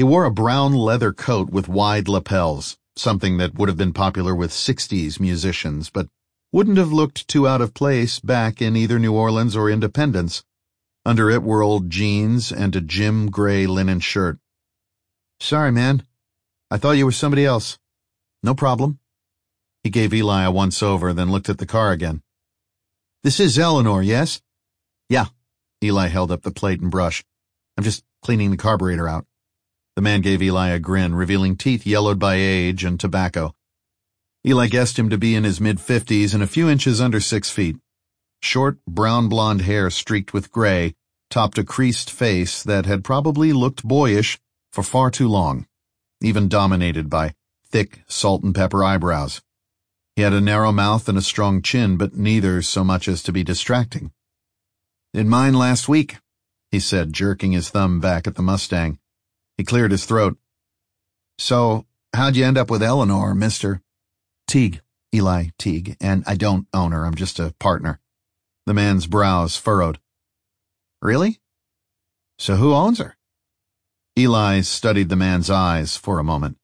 He wore a brown leather coat with wide lapels, something that would have been popular with 60s musicians, but wouldn't have looked too out of place back in either New Orleans or Independence. Under it were old jeans and a Jim gray linen shirt. "Sorry, man. I thought you were somebody else." "No problem." He gave Eli a once-over, then looked at the car again. "This is Eleanor, yes?" "Yeah." Eli held up the plate and brush. "I'm just cleaning the carburetor out." The man gave Eli a grin, revealing teeth yellowed by age and tobacco. Eli guessed him to be in his mid-50s and a few inches under 6 feet. Short, brown-blonde hair streaked with gray topped a creased face that had probably looked boyish for far too long, even dominated by thick salt-and-pepper eyebrows. He had a narrow mouth and a strong chin, but neither so much as to be distracting. "Did mine last week," he said, jerking his thumb back at the Mustang. He cleared his throat. "So, how'd you end up with Eleanor, Mr. Teague, Eli Teague, and I don't own her, I'm just a partner." The man's brows furrowed. "Really? So who owns her?" Eli studied the man's eyes for a moment.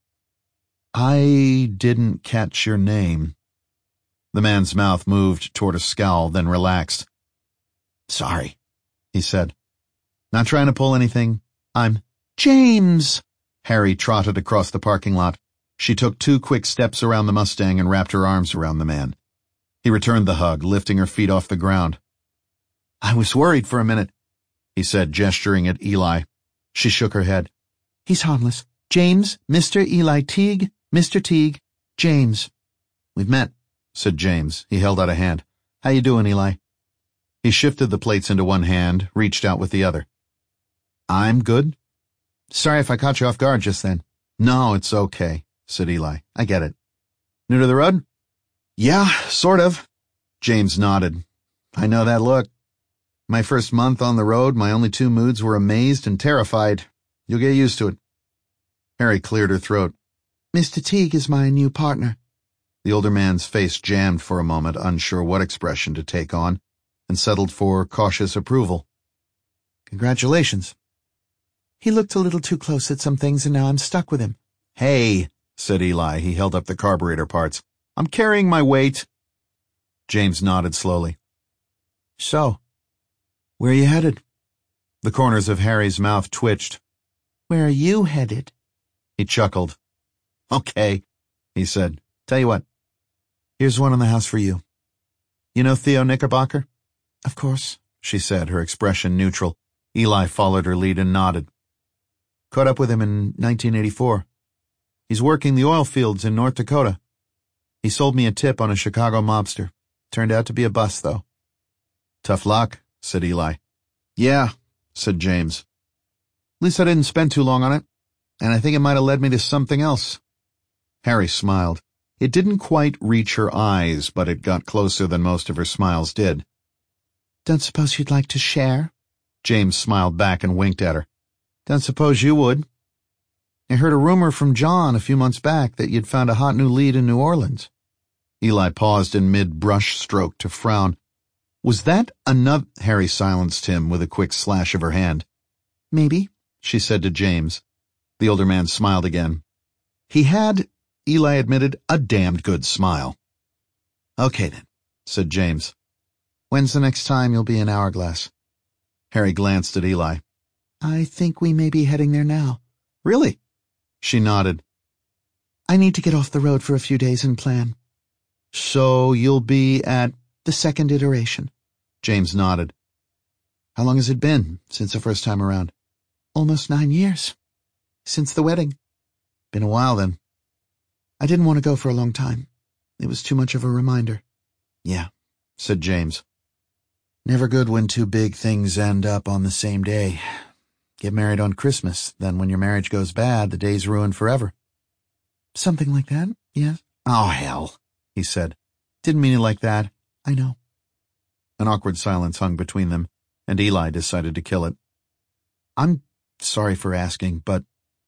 "I didn't catch your name." The man's mouth moved toward a scowl, then relaxed. "Sorry," he said. "Not trying to pull anything. I'm James." Harry trotted across the parking lot. She took 2 quick steps around the Mustang and wrapped her arms around the man. He returned the hug, lifting her feet off the ground. "I was worried for a minute," he said, gesturing at Eli. She shook her head. "He's harmless. James, Mr. Eli Teague, Mr. Teague, James." "We've met," said James. He held out a hand. "How you doing, Eli?" He shifted the plates into one hand, reached out with the other. "I'm good. Sorry if I caught you off guard just then." "No, it's okay," said Eli. "I get it." "New to the road?" "Yeah, sort of." James nodded. "I know that look. My first month on the road, my only 2 moods were amazed and terrified. You'll get used to it." Harry cleared her throat. "Mr. Teague is my new partner." The older man's face jammed for a moment, unsure what expression to take on, and settled for cautious approval. "Congratulations." "He looked a little too close at some things, and now I'm stuck with him." "Hey," said Eli. He held up the carburetor parts. "I'm carrying my weight." James nodded slowly. "So, where are you headed?" The corners of Harry's mouth twitched. "Where are you headed?" He chuckled. "Okay," he said. "Tell you what. Here's one in the house for you. You know Theo Knickerbocker?" "Of course," she said, her expression neutral. Eli followed her lead and nodded. "Caught up with him in 1984. He's working the oil fields in North Dakota. He sold me a tip on a Chicago mobster. Turned out to be a bust, though." "Tough luck," said Eli. "Yeah," said James. "At least I didn't spend too long on it, and I think it might have led me to something else." Harry smiled. It didn't quite reach her eyes, but it got closer than most of her smiles did. "Don't suppose you'd like to share?" James smiled back and winked at her. "Don't suppose you would. I heard a rumor from John a few months back that you'd found a hot new lead in New Orleans." Eli paused in mid-brush stroke to frown. "Was that another—" Harry silenced him with a quick slash of her hand. "Maybe," she said to James. The older man smiled again. He had, Eli admitted, a damned good smile. "Okay then," said James. "When's the next time you'll be in Hourglass?" Harry glanced at Eli. "I think we may be heading there now." "Really?" She nodded. "I need to get off the road for a few days and plan." "So you'll be at—" "The second iteration." James nodded. "How long has it been since the first time around?" "Almost 9 years. Since the wedding." "Been a while then." "I didn't want to go for a long time. It was too much of a reminder." "Yeah," said James. "Never good when 2 big things end up on the same day. Get married on Christmas, then when your marriage goes bad, the day's ruined forever." "Something like that, yes." "Oh, hell," he said. "Didn't mean it like that." "I know." An awkward silence hung between them, and Eli decided to kill it. "I'm sorry for asking, but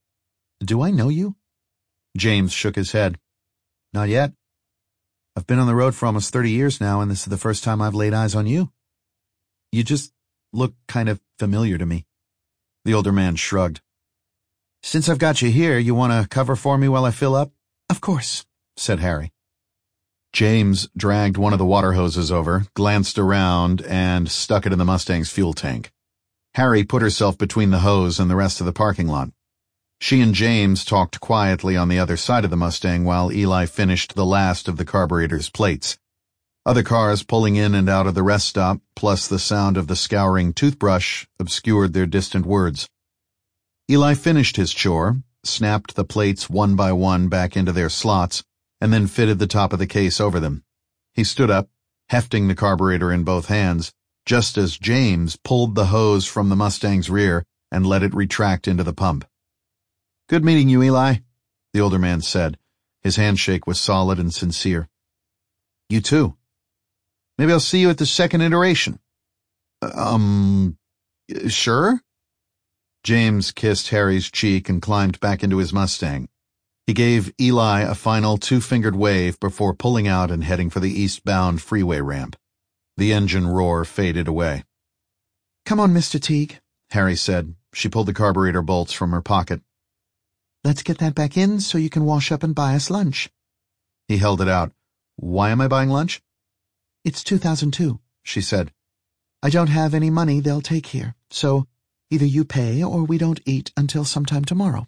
do I know you?" James shook his head. "Not yet. I've been on the road for almost 30 years now, and this is the first time I've laid eyes on you. You just look kind of familiar to me." The older man shrugged. Since I've got you here, you want to cover for me while I fill up? Of course, said Harry. James dragged one of the water hoses over, glanced around, and stuck it in the Mustang's fuel tank. Harry put herself between the hose and the rest of the parking lot. She and James talked quietly on the other side of the Mustang while Eli finished the last of the carburetor's plates. Other cars pulling in and out of the rest stop, plus the sound of the scouring toothbrush, obscured their distant words. Eli finished his chore, snapped the plates one by one back into their slots, and then fitted the top of the case over them. He stood up, hefting the carburetor in both hands, just as James pulled the hose from the Mustang's rear and let it retract into the pump. "Good meeting you, Eli," the older man said. His handshake was solid and sincere. "You too. Maybe I'll see you at the second iteration." Sure?" James kissed Harry's cheek and climbed back into his Mustang. He gave Eli a final two-fingered wave before pulling out and heading for the eastbound freeway ramp. The engine roar faded away. "Come on, Mr. Teague," Harry said. She pulled the carburetor bolts from her pocket. "Let's get that back in so you can wash up and buy us lunch." He held it out. "Why am I buying lunch?" "It's 2002, she said. "I don't have any money they'll take here, so either you pay or we don't eat until sometime tomorrow."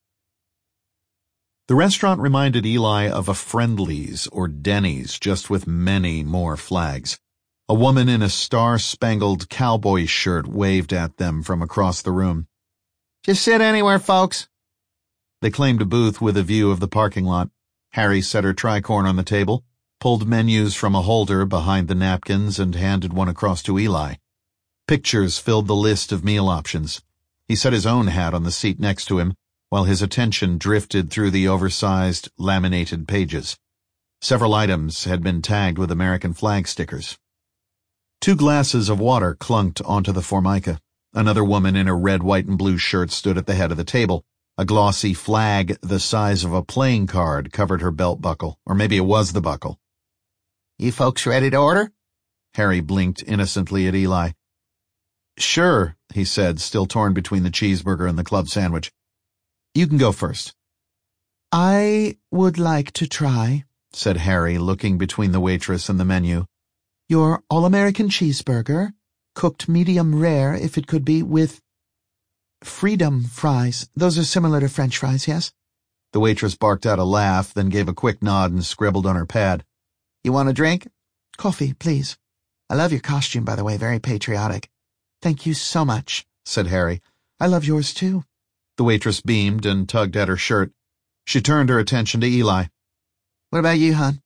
The restaurant reminded Eli of a Friendly's or Denny's, just with many more flags. A woman in a star-spangled cowboy shirt waved at them from across the room. "Just sit anywhere, folks." They claimed a booth with a view of the parking lot. Harry set her tricorn on the table, pulled menus from a holder behind the napkins, and handed one across to Eli. Pictures filled the list of meal options. He set his own hat on the seat next to him, while his attention drifted through the oversized, laminated pages. Several items had been tagged with American flag stickers. 2 glasses of water clunked onto the formica. Another woman in a red, white, and blue shirt stood at the head of the table. A glossy flag the size of a playing card covered her belt buckle, or maybe it was the buckle. "You folks ready to order?" Harry blinked innocently at Eli. "Sure," he said, still torn between the cheeseburger and the club sandwich. "You can go first." "I would like to try," said Harry, looking between the waitress and the menu, "your all-American cheeseburger, cooked medium rare if it could be, with freedom fries. Those are similar to French fries, yes?" The waitress barked out a laugh, then gave a quick nod and scribbled on her pad. "You want a drink?" "Coffee, please. I love your costume, by the way, very patriotic." "Thank you so much," said Harry. "I love yours, too." The waitress beamed and tugged at her shirt. She turned her attention to Eli. "What about you, hon?"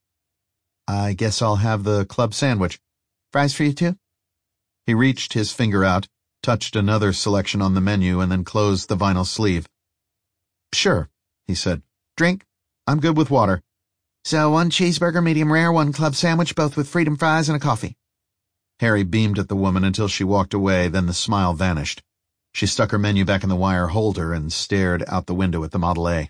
"I guess I'll have the club sandwich." "Fries for you, too?" He reached his finger out, touched another selection on the menu, and then closed the vinyl sleeve. "Sure," he said. "Drink? I'm good with water." "So 1 cheeseburger, medium rare, 1 club sandwich, both with freedom fries and a coffee." Harry beamed at the woman until she walked away, then the smile vanished. She stuck her menu back in the wire holder and stared out the window at the Model A.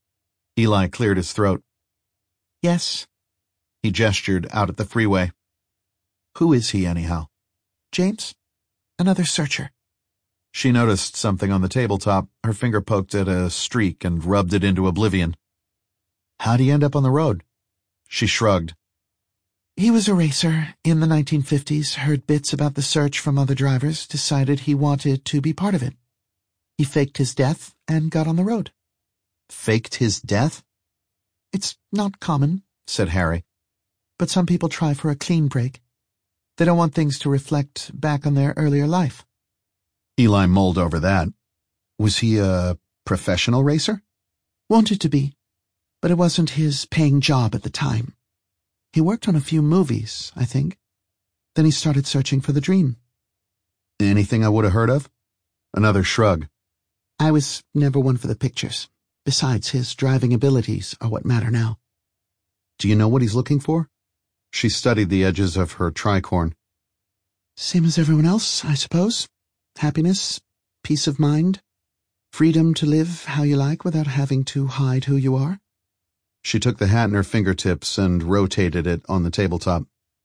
Eli cleared his throat. "Yes." He gestured out at the freeway. "Who is he, anyhow?" "James. Another searcher." She noticed something on the tabletop. Her finger poked at a streak and rubbed it into oblivion. "How'd he end up on the road?" She shrugged. "He was a racer in the 1950s, heard bits about the search from other drivers, decided he wanted to be part of it. He faked his death and got on the road." "Faked his death?" "It's not common," said Harry. "but some people try for a clean break. They don't want things to reflect back on their earlier life." Eli mulled over that. Was he a professional racer? "Wanted to be, but it wasn't his paying job at the time. He worked on a few movies, I think. Then he started searching for the dream." "Anything I would have heard of?" Another shrug. "I was never one for the pictures. Besides, his driving abilities are what matter now." "Do you know what he's looking for?" She studied the edges of her tricorn. "Same as everyone else, I suppose. Happiness, peace of mind, freedom to live how you like without having to hide who you are." She took the hat in her fingertips and rotated it on the tabletop.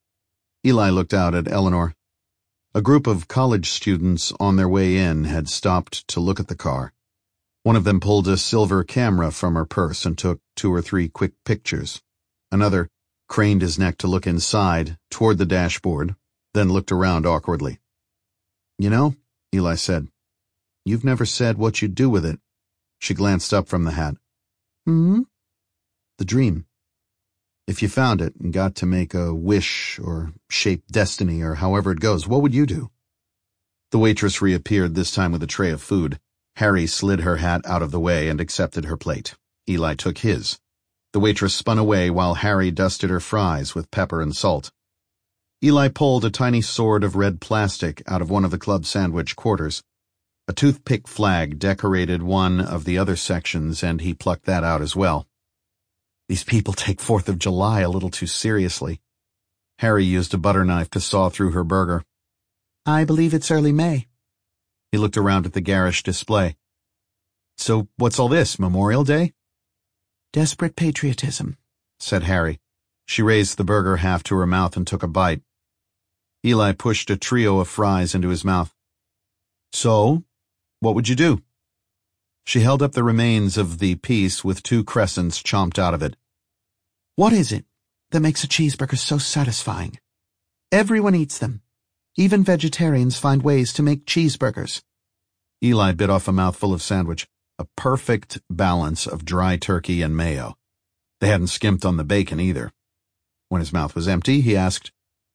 Eli looked out at Eleanor. A group of college students on their way in had stopped to look at the car. One of them pulled a silver camera from her purse and took 2 or 3 quick pictures. Another craned his neck to look inside, toward the dashboard, then looked around awkwardly. "You know," Eli said, "you've never said what you'd do with it." She glanced up from the hat. "The dream. If you found it and got to make a wish or shape destiny or however it goes, what would you do?" The waitress reappeared, this time with a tray of food. Harry slid her hat out of the way and accepted her plate. Eli took his. The waitress spun away while Harry dusted her fries with pepper and salt. Eli pulled a tiny sword of red plastic out of one of the club sandwich quarters. A toothpick flag decorated one of the other sections, and he plucked that out as well. These people take 4th of July a little too seriously. Harry used a butter knife to saw through her burger. "I believe it's early May." He looked around at the garish display. "So what's all this, Memorial Day?" "Desperate patriotism," said Harry. She raised the burger half to her mouth and took a bite. Eli pushed a trio of fries into his mouth. "So, what would you do?" She held up the remains of the piece with 2 crescents chomped out of it. "What is it that makes a cheeseburger so satisfying? Everyone eats them. Even vegetarians find ways to make cheeseburgers." Eli bit off a mouthful of sandwich, a perfect balance of dry turkey and mayo. They hadn't skimped on the bacon either. When his mouth was empty, he asked,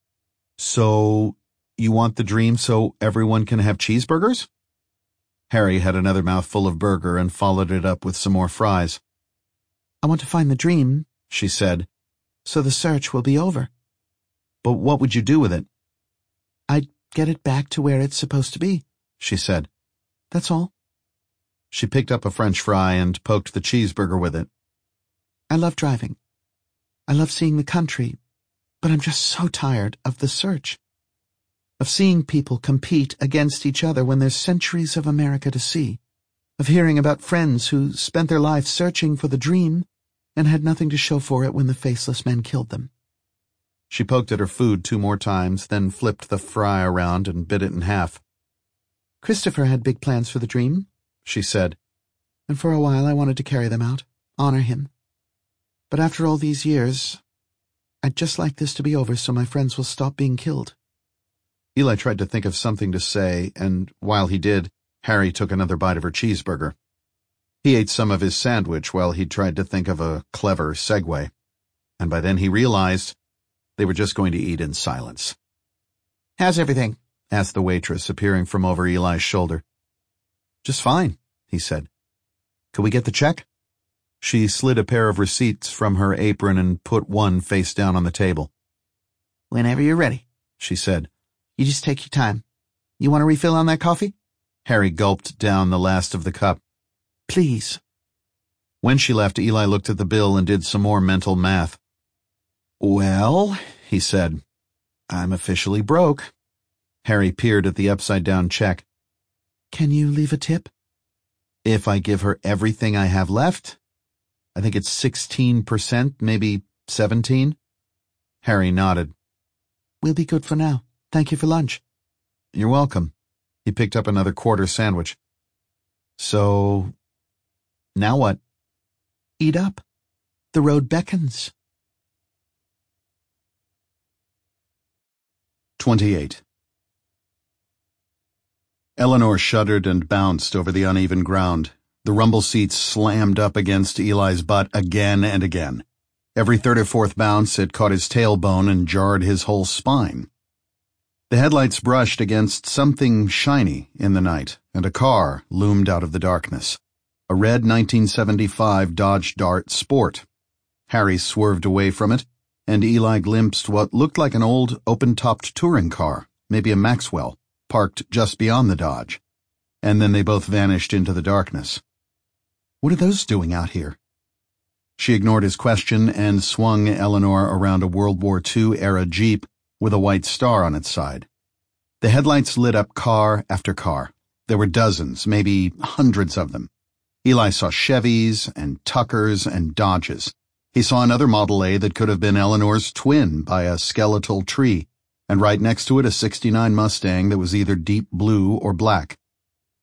"So, you want the dream so everyone can have cheeseburgers?" Harry had another mouthful of burger and followed it up with some more fries. "I want to find the dream," she said, "so the search will be over." "But what would you do with it?" "I'd get it back to where it's supposed to be," she said. "That's all." She picked up a French fry and poked the cheeseburger with it. "I love driving. I love seeing the country, but I'm just so tired of the search. Of seeing people compete against each other when there's centuries of America to see. Of hearing about friends who spent their lives searching for the dream and had nothing to show for it when the faceless men killed them." She poked at her food 2 more times, then flipped the fry around and bit it in half. "Christopher had big plans for the dream," she said, "and for a while I wanted to carry them out, honor him. But after all these years, I'd just like this to be over so my friends will stop being killed." Eli tried to think of something to say, and while he did, Harry took another bite of her cheeseburger. He ate some of his sandwich while he tried to think of a clever segue, and by then he realized they were just going to eat in silence. "How's everything?" asked the waitress, appearing from over Eli's shoulder. "Just fine," he said. "Could we get the check?" She slid a pair of receipts from her apron and put one face down on the table. "Whenever you're ready," she said. "You just take your time. You want a refill on that coffee?" Harry gulped down the last of the cup. "Please." When she left, Eli looked at the bill and did some more mental math. "Well," he said, "I'm officially broke." Harry peered at the upside-down check. "Can you leave a tip?" "If I give her everything I have left? I think it's 16%, maybe 17%. Harry nodded. "We'll be good for now. Thank you for lunch." "You're welcome." He picked up another quarter sandwich. "So, now what?" "Eat up. The road beckons." 28. Eleanor shuddered and bounced over the uneven ground. The rumble seats slammed up against Eli's butt again and again. Every 3rd or 4th bounce, it caught his tailbone and jarred his whole spine. The headlights brushed against something shiny in the night, and a car loomed out of the darkness. A red 1975 Dodge Dart Sport. Harry swerved away from it, and Eli glimpsed what looked like an old, open-topped touring car, maybe a Maxwell, parked just beyond the Dodge. And then they both vanished into the darkness. What are those doing out here? She ignored his question and swung Eleanor around a World War II-era Jeep with a white star on its side. The headlights lit up car after car. There were dozens, maybe hundreds of them. Eli saw Chevys and Tuckers and Dodges. He saw another Model A that could have been Eleanor's twin by a skeletal tree, and right next to it a '69 Mustang that was either deep blue or black.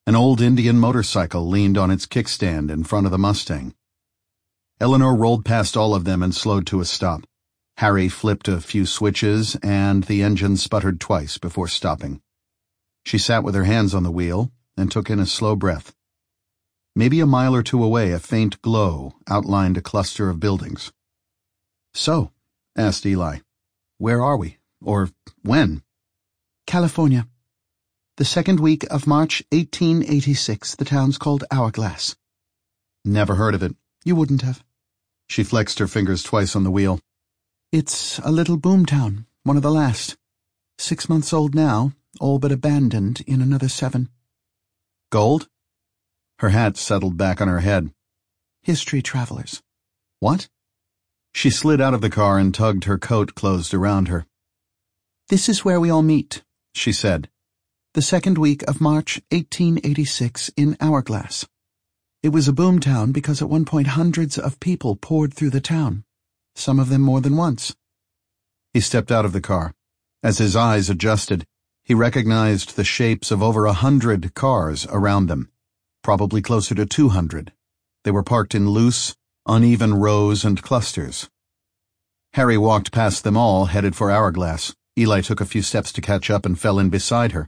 An old Indian motorcycle leaned on its kickstand in front of the Mustang. Eleanor rolled past all of them and slowed to a stop. Harry flipped a few switches, and the engine sputtered twice before stopping. She sat with her hands on the wheel and took in a slow breath. Maybe a mile or two away, a faint glow outlined a cluster of buildings. "So," asked Eli, "where are we? Or when?" "California. The second week of March 1886. The town's called Hourglass." "Never heard of it." "You wouldn't have." She flexed her fingers twice on the wheel. "It's a little boom town, one of the last. 6 months old now, all but abandoned in another 7. "Gold?" Her hat settled back on her head. "History travelers." "What?" She slid out of the car and tugged her coat closed around her. "This is where we all meet," she said. "The second week of March 1886 in Hourglass. It was a boom town because at one point hundreds of people poured through the town, some of them more than once." He stepped out of the car. As his eyes adjusted, he recognized the shapes of over 100 cars around them, probably closer to 200. They were parked in loose, uneven rows and clusters. Harry walked past them all, headed for Hourglass. Eli took a few steps to catch up and fell in beside her.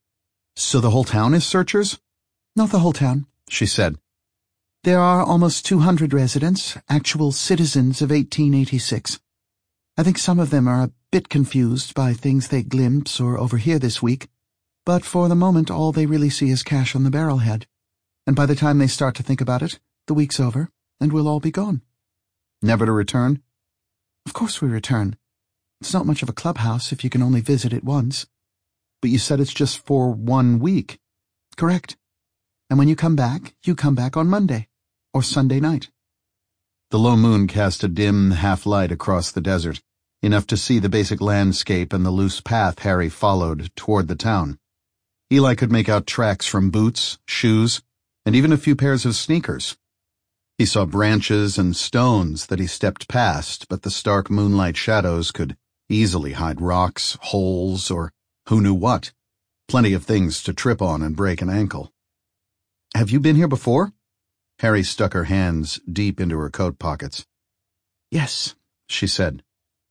"So the whole town is searchers?" "Not the whole town," she said. "There are almost 200 residents, actual citizens of 1886. I think some of them are a bit confused by things they glimpse or overhear this week, but for the moment all they really see is cash on the barrelhead. And by the time they start to think about it, the week's over, and we'll all be gone." "Never to return?" "Of course we return. It's not much of a clubhouse if you can only visit it once." "But you said it's just for 1 week." "Correct. And when you come back on Monday, or Sunday night." The low moon cast a dim half-light across the desert, enough to see the basic landscape and the loose path Harry followed toward the town. Eli could make out tracks from boots, shoes, and even a few pairs of sneakers. He saw branches and stones that he stepped past, but the stark moonlight shadows could easily hide rocks, holes, or who knew what. Plenty of things to trip on and break an ankle. "Have you been here before?" Harry stuck her hands deep into her coat pockets. "Yes," she said.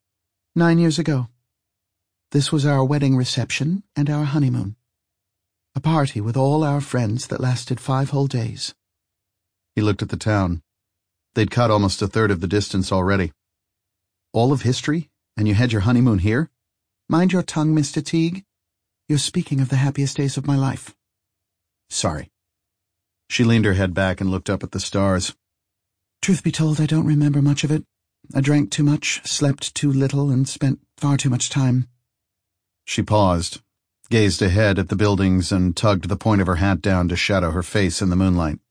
9 years ago. This was our wedding reception and our honeymoon. A party with all our friends that lasted 5 whole days." He looked at the town. They'd cut almost a third of the distance already. "All of history, and you had your honeymoon here?" "Mind your tongue, Mr. Teague. You're speaking of the happiest days of my life." "Sorry." She leaned her head back and looked up at the stars. "Truth be told, I don't remember much of it. I drank too much, slept too little, and spent far too much time." She paused, gazed ahead at the buildings, and tugged the point of her hat down to shadow her face in the moonlight.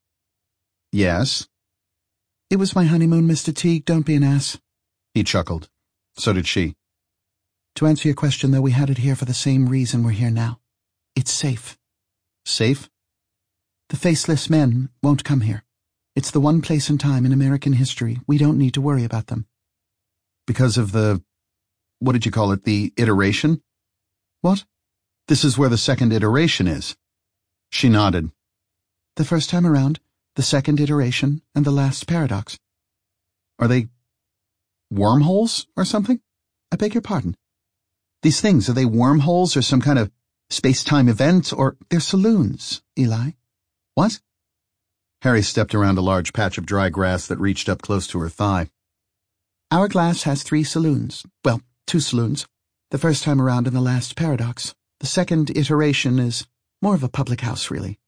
"Yes?" "It was my honeymoon, Mr. Teague, don't be an ass." He chuckled. So did she. "To answer your question, though, we had it here for the same reason we're here now. It's safe." "Safe?" "The faceless men won't come here. It's the one place and time in American history we don't need to worry about them." "Because of the... what did you call it, the iteration?" "What?" "This is where the second iteration is." She nodded. "The first time around, the second iteration, and the last paradox." "Are they wormholes or something?" "I beg your pardon?" "These things, are they wormholes or some kind of space-time event, or—" "They're saloons, Eli." "What?" Harry stepped around a large patch of dry grass that reached up close to her thigh. "Hourglass has 3 saloons. Well, 2 saloons. The first time around and the last paradox. The second iteration is more of a public house, really."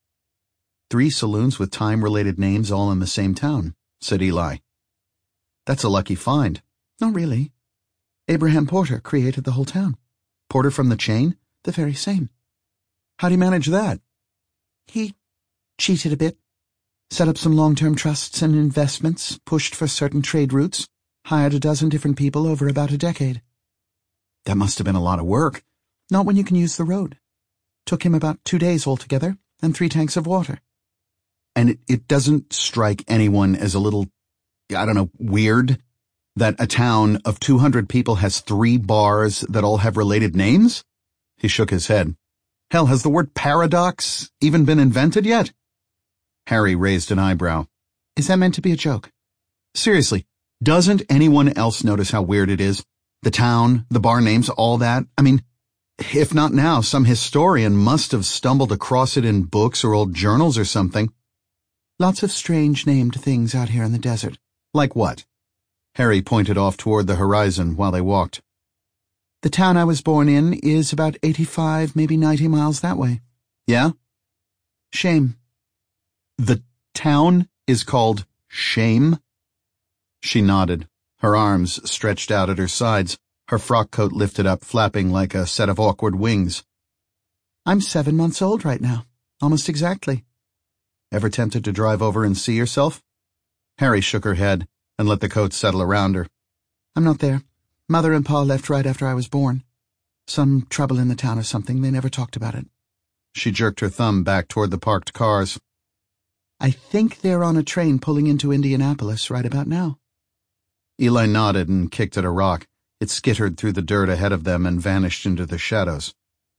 3 saloons with time-related names all in the same town, said Eli. "That's a lucky find." "Not really. Abraham Porter created the whole town." "Porter from the chain?" "The very same." "How do you manage that?" "He cheated a bit. Set up some long-term trusts and investments, pushed for certain trade routes, hired a dozen different people over about a decade." "That must have been a lot of work." "Not when you can use the road. Took him about 2 days altogether, and 3 tanks of water." "And it doesn't strike anyone as a little, I don't know, weird that a town of 200 people has 3 bars that all have related names?" He shook his head. Hell, has the word paradox even been invented yet? Harry raised an eyebrow. Is that meant to be a joke? Seriously, doesn't anyone else notice how weird it is? The town, the bar names, all that. I mean, if not now, some historian must have stumbled across it in books or old journals or something. Lots of strange named things out here in the desert. Like what? Harry pointed off toward the horizon while they walked. The town I was born in is about 85, maybe 90 miles that way. Yeah? Shame. The town is called Shame? She nodded, her arms stretched out at her sides, her frock coat lifted up, flapping like a set of awkward wings. I'm 7 months old right now, almost exactly. Ever tempted to drive over and see yourself? Harry shook her head and let the coat settle around her. I'm not there. Mother and Pa left right after I was born. Some trouble in the town or something, they never talked about it. She jerked her thumb back toward the parked cars. I think they're on a train pulling into Indianapolis right about now. Eli nodded and kicked at a rock. It skittered through the dirt ahead of them and vanished into the shadows.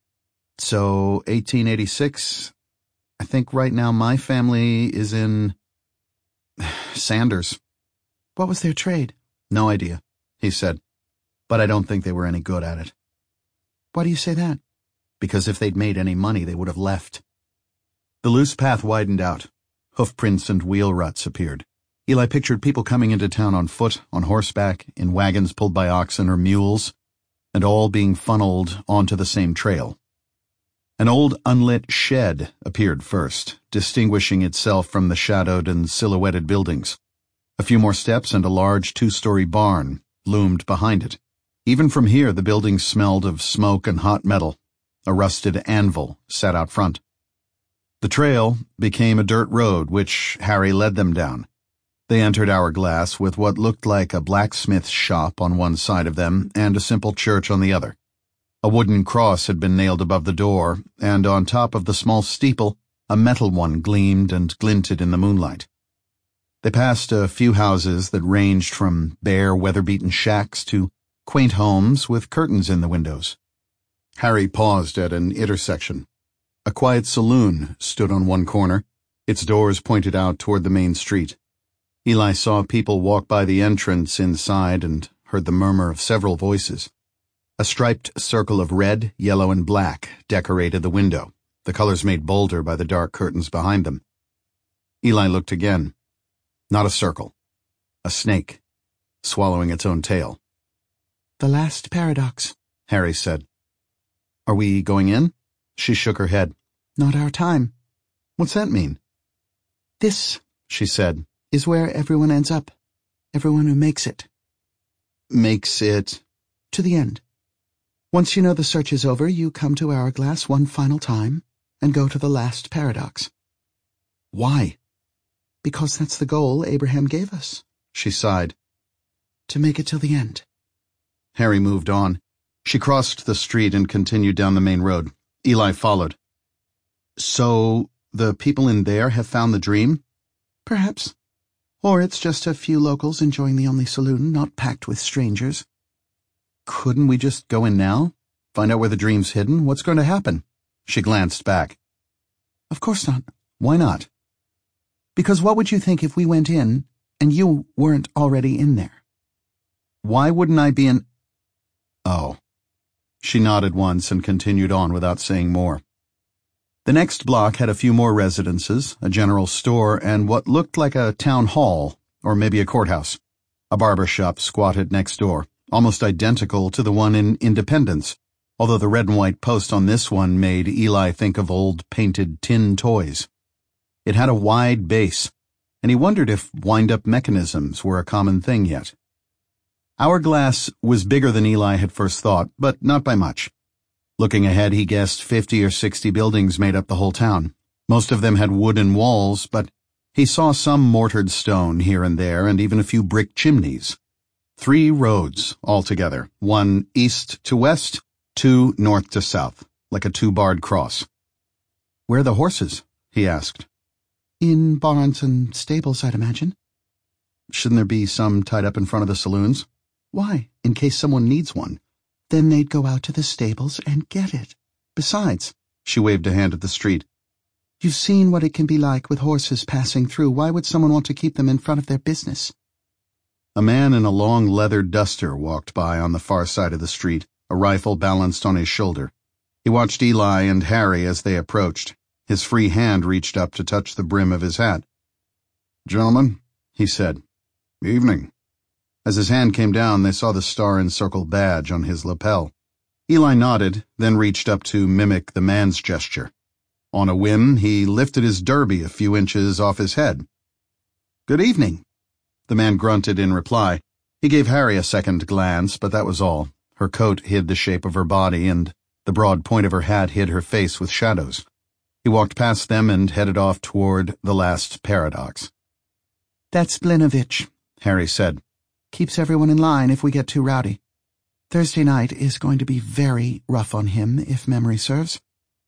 So, 1886, I think right now my family is in Sanders. What was their trade? No idea, he said, but I don't think they were any good at it. Why do you say that? Because if they'd made any money, they would have left. The loose path widened out. Hoofprints and wheel ruts appeared. Eli pictured people coming into town on foot, on horseback, in wagons pulled by oxen or mules, and all being funneled onto the same trail. An old unlit shed appeared first, distinguishing itself from the shadowed and silhouetted buildings. A few more steps and a large 2-story barn loomed behind it. Even from here, the building smelled of smoke and hot metal. A rusted anvil sat out front. The trail became a dirt road, which Harry led them down. They entered Hourglass with what looked like a blacksmith's shop on one side of them and a simple church on the other. A wooden cross had been nailed above the door, and on top of the small steeple, a metal one gleamed and glinted in the moonlight. They passed a few houses that ranged from bare, weather-beaten shacks to quaint homes with curtains in the windows. Harry paused at an intersection. A quiet saloon stood on one corner, its doors pointed out toward the main street. Eli saw people walk by the entrance inside and heard the murmur of several voices. A striped circle of red, yellow, and black decorated the window, the colors made bolder by the dark curtains behind them. Eli looked again. Not a circle. A snake, swallowing its own tail. The last paradox, Harry said. Are we going in? She shook her head. Not our time. What's that mean? This, she said, is where everyone ends up. Everyone who makes it. Makes it? To the end. Once you know the search is over, you come to Hourglass one final time and go to the last paradox. Why? Because that's the goal Abraham gave us. She sighed. To make it till the end. Harry moved on. She crossed the street and continued down the main road. Eli followed. So, the people in there have found the dream? Perhaps. Or it's just a few locals enjoying the only saloon, not packed with strangers. Couldn't we just go in now? Find out where the dream's hidden? What's going to happen? She glanced back. Of course not. Why not? Because what would you think if we went in and you weren't already in there? Why wouldn't I be in... Oh. She nodded once and continued on without saying more. The next block had a few more residences, a general store, and what looked like a town hall, or maybe a courthouse. A barber shop squatted next door, almost identical to the one in Independence, although the red and white post on this one made Eli think of old painted tin toys. It had a wide base, and he wondered if wind-up mechanisms were a common thing yet. Hourglass was bigger than Eli had first thought, but not by much. Looking ahead, he guessed 50 or 60 buildings made up the whole town. Most of them had wooden walls, but he saw some mortared stone here and there, and even a few brick chimneys. 3 roads altogether, one east to west, 2 north to south, like a 2-barred cross. Where are the horses? He asked. In barns and stables, I'd imagine. Shouldn't there be some tied up in front of the saloons? Why? In case someone needs one. Then they'd go out to the stables and get it. Besides, She waved a hand at the street. You've seen what it can be like with horses passing through. Why would someone want to keep them in front of their business? A man in a long leather duster walked by on the far side of the street, a rifle balanced on his shoulder. He watched Eli and Harry as they approached. His free hand reached up to touch the brim of his hat. "Gentlemen," he said. "Evening." As his hand came down, they saw the star-encircled badge on his lapel. Eli nodded, then reached up to mimic the man's gesture. On a whim, he lifted his derby a few inches off his head. "Good evening," the man grunted in reply. He gave Harry a second glance, but that was all. Her coat hid the shape of her body, and the broad point of her hat hid her face with shadows. He walked past them and headed off toward the last paradox. That's Blinovich, Harry said. Keeps everyone in line if we get too rowdy. Thursday night is going to be very rough on him, if memory serves.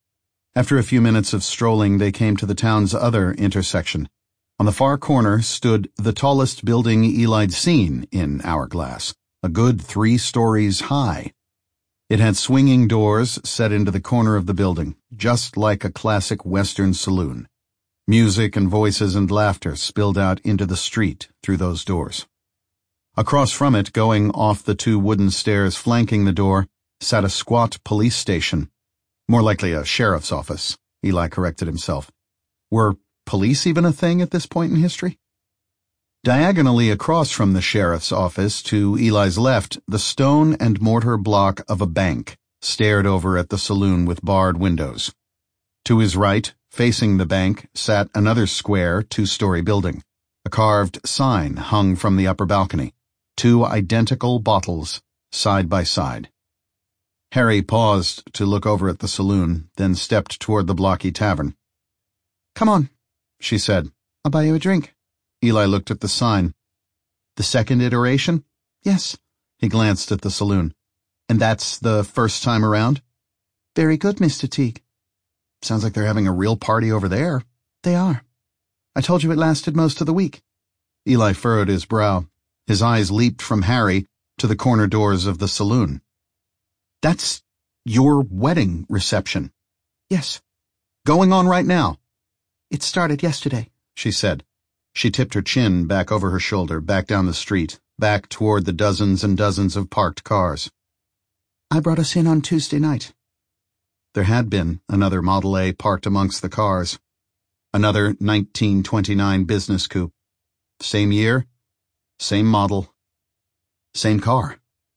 After a few minutes of strolling, they came to the town's other intersection. On the far corner stood the tallest building Eli'd seen in Hourglass, a good 3 stories high. It had swinging doors set into the corner of the building, just like a classic Western saloon. Music and voices and laughter spilled out into the street through those doors. Across from it, going off the 2 wooden stairs flanking the door, sat a squat police station. More likely a sheriff's office, Eli corrected himself. Were police even a thing at this point in history? Diagonally across from the sheriff's office, to Eli's left, the stone and mortar block of a bank stared over at the saloon with barred windows. To his right, facing the bank, sat another square 2-story building. A carved sign hung from the upper balcony. 2 identical bottles, side by side. Harry paused to look over at the saloon, then stepped toward the blocky tavern. Come on, she said. I'll buy you a drink. Eli looked at the sign. The second iteration? Yes. He glanced at the saloon. And that's the first time around? Very good, Mr. Teague. Sounds like they're having a real party over there. They are. I told you it lasted most of the week. Eli furrowed his brow. His eyes leaped from Harry to the corner doors of the saloon. That's your wedding reception. Yes. Going on right now. It started yesterday, she said. She tipped her chin back over her shoulder, back down the street, back toward the dozens and dozens of parked cars. I brought us in on Tuesday night. There had been another Model A parked amongst the cars. Another 1929 business coupe. Same year, same model, same car.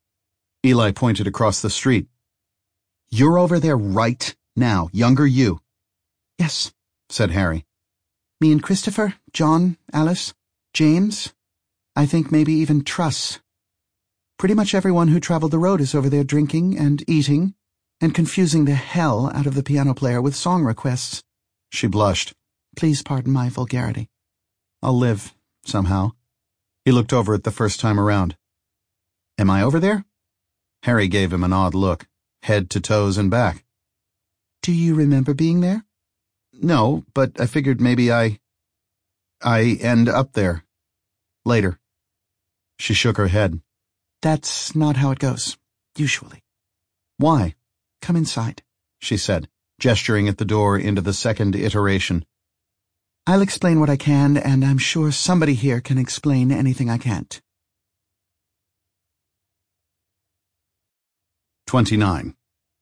Eli pointed across the street. You're over there right now, younger you. Yes, said Harry. Me and Christopher, John, Alice, James, I think maybe even Truss. Pretty much everyone who traveled the road is over there drinking and eating and confusing the hell out of the piano player with song requests. She blushed. Please pardon my vulgarity. I'll live, somehow. He looked over it the first time around. Am I over there? Harry gave him an odd look, head to toes and back. Do you remember being there? No, but I figured maybe I end up there. Later. She shook her head. That's not how it goes, usually. Why? Come inside, she said, gesturing at the door into the second iteration. I'll explain what I can, and I'm sure somebody here can explain anything I can't. 29.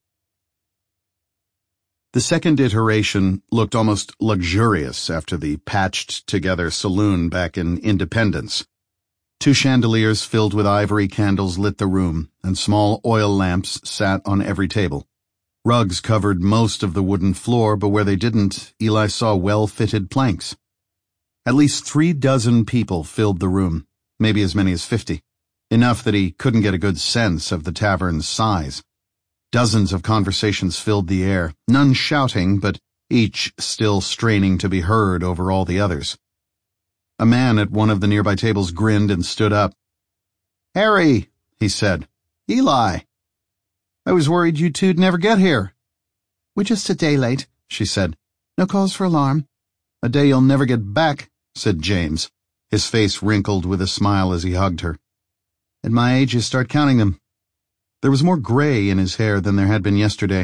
The second iteration looked almost luxurious after the patched-together saloon back in Independence. 2 chandeliers filled with ivory candles lit the room, and small oil lamps sat on every table. Rugs covered most of the wooden floor, but where they didn't, Eli saw well-fitted planks. At least 36 people filled the room, maybe as many as 50. Enough that he couldn't get a good sense of the tavern's size. Dozens of conversations filled the air, none shouting, but each still straining to be heard over all the others. A man at one of the nearby tables grinned and stood up. Harry, he said. Eli. I was worried you two'd never get here. We're just a day late, she said. No cause for alarm. A day you'll never get back, said James. His face wrinkled with a smile as he hugged her. At my age, you start counting them. There was more gray in his hair than there had been yesterday.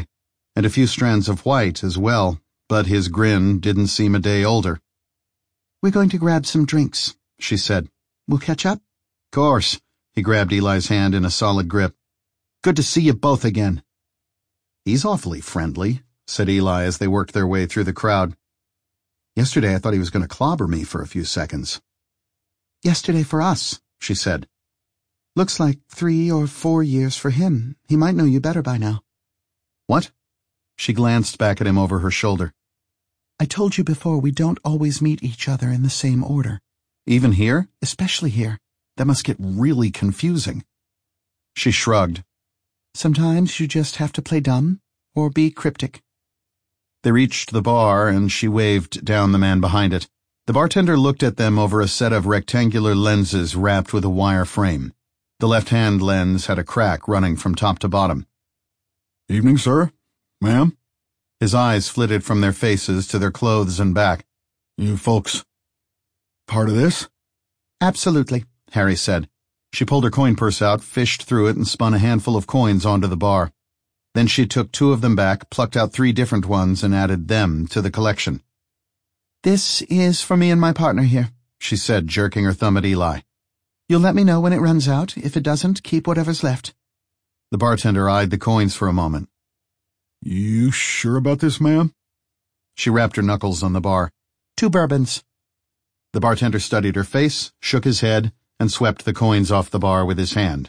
and a few strands of white as well, but his grin didn't seem a day older. "We're going to grab some drinks," she said. "We'll catch up?" "Course." He grabbed Eli's hand in a solid grip. "Good to see you both again." "He's awfully friendly," said Eli as they worked their way through the crowd. "Yesterday I thought he was going to clobber me for a few seconds." "Yesterday for us," she said. "Looks like 3 or 4 years for him. He might know you better by now." "What?" She glanced back at him over her shoulder. "I told you before we don't always meet each other in the same order." "Even here?" "Especially here." "That must get really confusing." She shrugged. "Sometimes you just have to play dumb or be cryptic." They reached the bar, and she waved down the man behind it. The bartender looked at them over a set of rectangular lenses wrapped with a wire frame. The left-hand lens had a crack running from top to bottom. "Evening, sir. Ma'am?" His eyes flitted from their faces to their clothes and back. "You folks part of this?" "Absolutely," Harry said. She pulled her coin purse out, fished through it, and spun a handful of coins onto the bar. Then she took 2 of them back, plucked out 3 different ones, and added them to the collection. "This is for me and my partner here," she said, jerking her thumb at Eli. "You'll let me know when it runs out. If it doesn't, keep whatever's left." The bartender eyed the coins for a moment. "You sure about this, ma'am?" She rapped her knuckles on the bar. 2 bourbons. The bartender studied her face, shook his head, and swept the coins off the bar with his hand.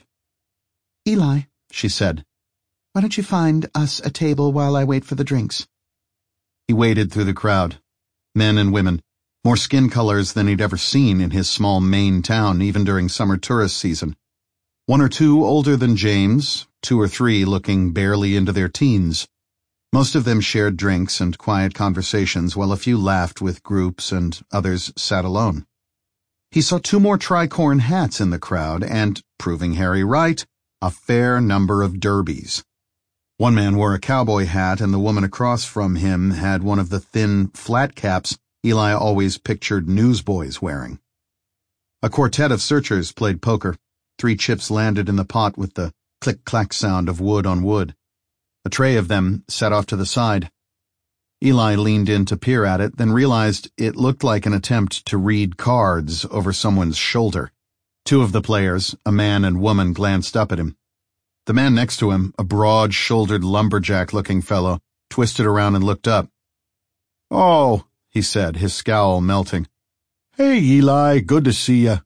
"Eli," she said, "why don't you find us a table while I wait for the drinks?" He waded through the crowd. Men and women, more skin colors than he'd ever seen in his small Maine town, even during summer tourist season. 1 or 2 older than James, 2 or 3 looking barely into their teens. Most of them shared drinks and quiet conversations, while a few laughed with groups and others sat alone. He saw 2 more tricorn hats in the crowd and, proving Harry right, a fair number of derbies. One man wore a cowboy hat, and the woman across from him had one of the thin, flat caps Eli always pictured newsboys wearing. A quartet of searchers played poker. 3 chips landed in the pot with the click-clack sound of wood on wood. A tray of them sat off to the side. Eli leaned in to peer at it, then realized it looked like an attempt to read cards over someone's shoulder. 2 of the players, a man and woman, glanced up at him. The man next to him, a broad-shouldered lumberjack-looking fellow, twisted around and looked up. "Oh," he said, his scowl melting. "Hey, Eli, good to see you."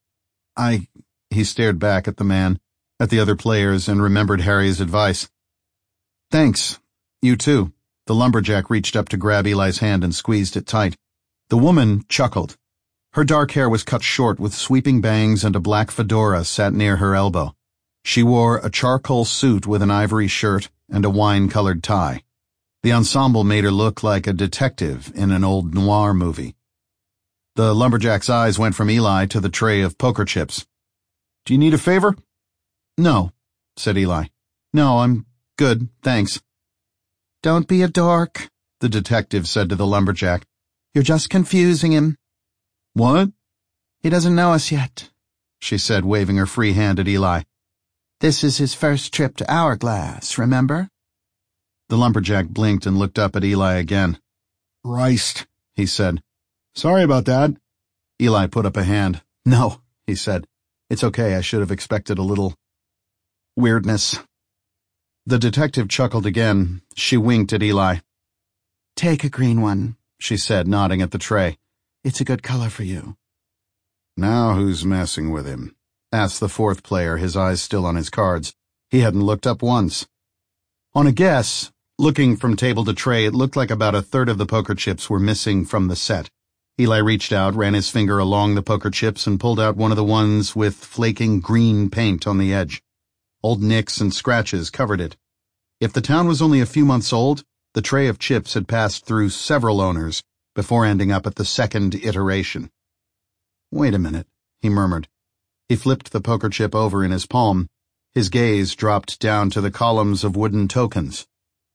He stared back at the man, at the other players, and remembered Harry's advice. "Thanks. You too." The lumberjack reached up to grab Eli's hand and squeezed it tight. The woman chuckled. Her dark hair was cut short with sweeping bangs, and a black fedora sat near her elbow. She wore a charcoal suit with an ivory shirt and a wine-colored tie. The ensemble made her look like a detective in an old noir movie. The lumberjack's eyes went from Eli to the tray of poker chips. "Do you need a favor?" "No," said Eli. "No, I'm good, thanks." "Don't be a dork," the detective said to the lumberjack. "You're just confusing him." "What?" "He doesn't know us yet," she said, waving her free hand at Eli. "This is his first trip to Hourglass, remember?" The lumberjack blinked and looked up at Eli again. "Christ," he said. "Sorry about that." Eli put up a hand. "No," he said. "It's okay, I should have expected a little weirdness." The detective chuckled again. She winked at Eli. "Take a green one," she said, nodding at the tray. "It's a good color for you." "Now who's messing with him?" asked the 4th player, his eyes still on his cards. He hadn't looked up once. On a guess, looking from table to tray, it looked like about 1/3 of the poker chips were missing from the set. Eli reached out, ran his finger along the poker chips, and pulled out one of the ones with flaking green paint on the edge. Old nicks and scratches covered it. If the town was only a few months old, the tray of chips had passed through several owners before ending up at the 2nd iteration. "Wait a minute," he murmured. He flipped the poker chip over in his palm. His gaze dropped down to the columns of wooden tokens.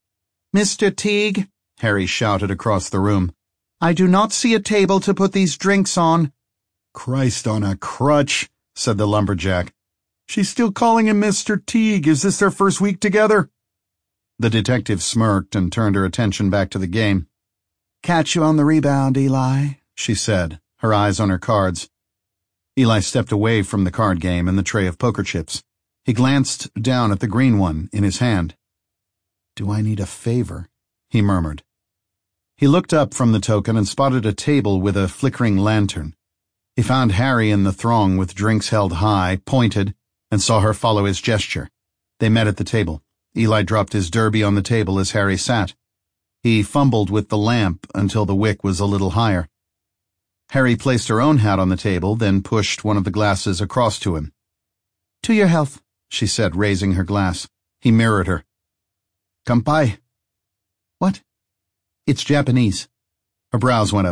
"Mr. Teague," Harry shouted across the room, "I do not see a table to put these drinks on." "Christ on a crutch," said the lumberjack. "She's still calling him Mr. Teague. Is this their first week together?" The detective smirked and turned her attention back to the game. "Catch you on the rebound, Eli," she said, her eyes on her cards. Eli stepped away from the card game and the tray of poker chips. He glanced down at the green one in his hand. "Do I need a favor?" he murmured. He looked up from the token and spotted a table with a flickering lantern. He found Harry in the throng with drinks held high, pointed, and saw her follow his gesture. They met at the table. Eli dropped his derby on the table as Harry sat. He fumbled with the lamp until the wick was a little higher. Harry placed her own hat on the table, then pushed one of the glasses across to him. "To your health," she said, raising her glass. He mirrored her. "Kanpai." "What?" "It's Japanese." Her brows went up.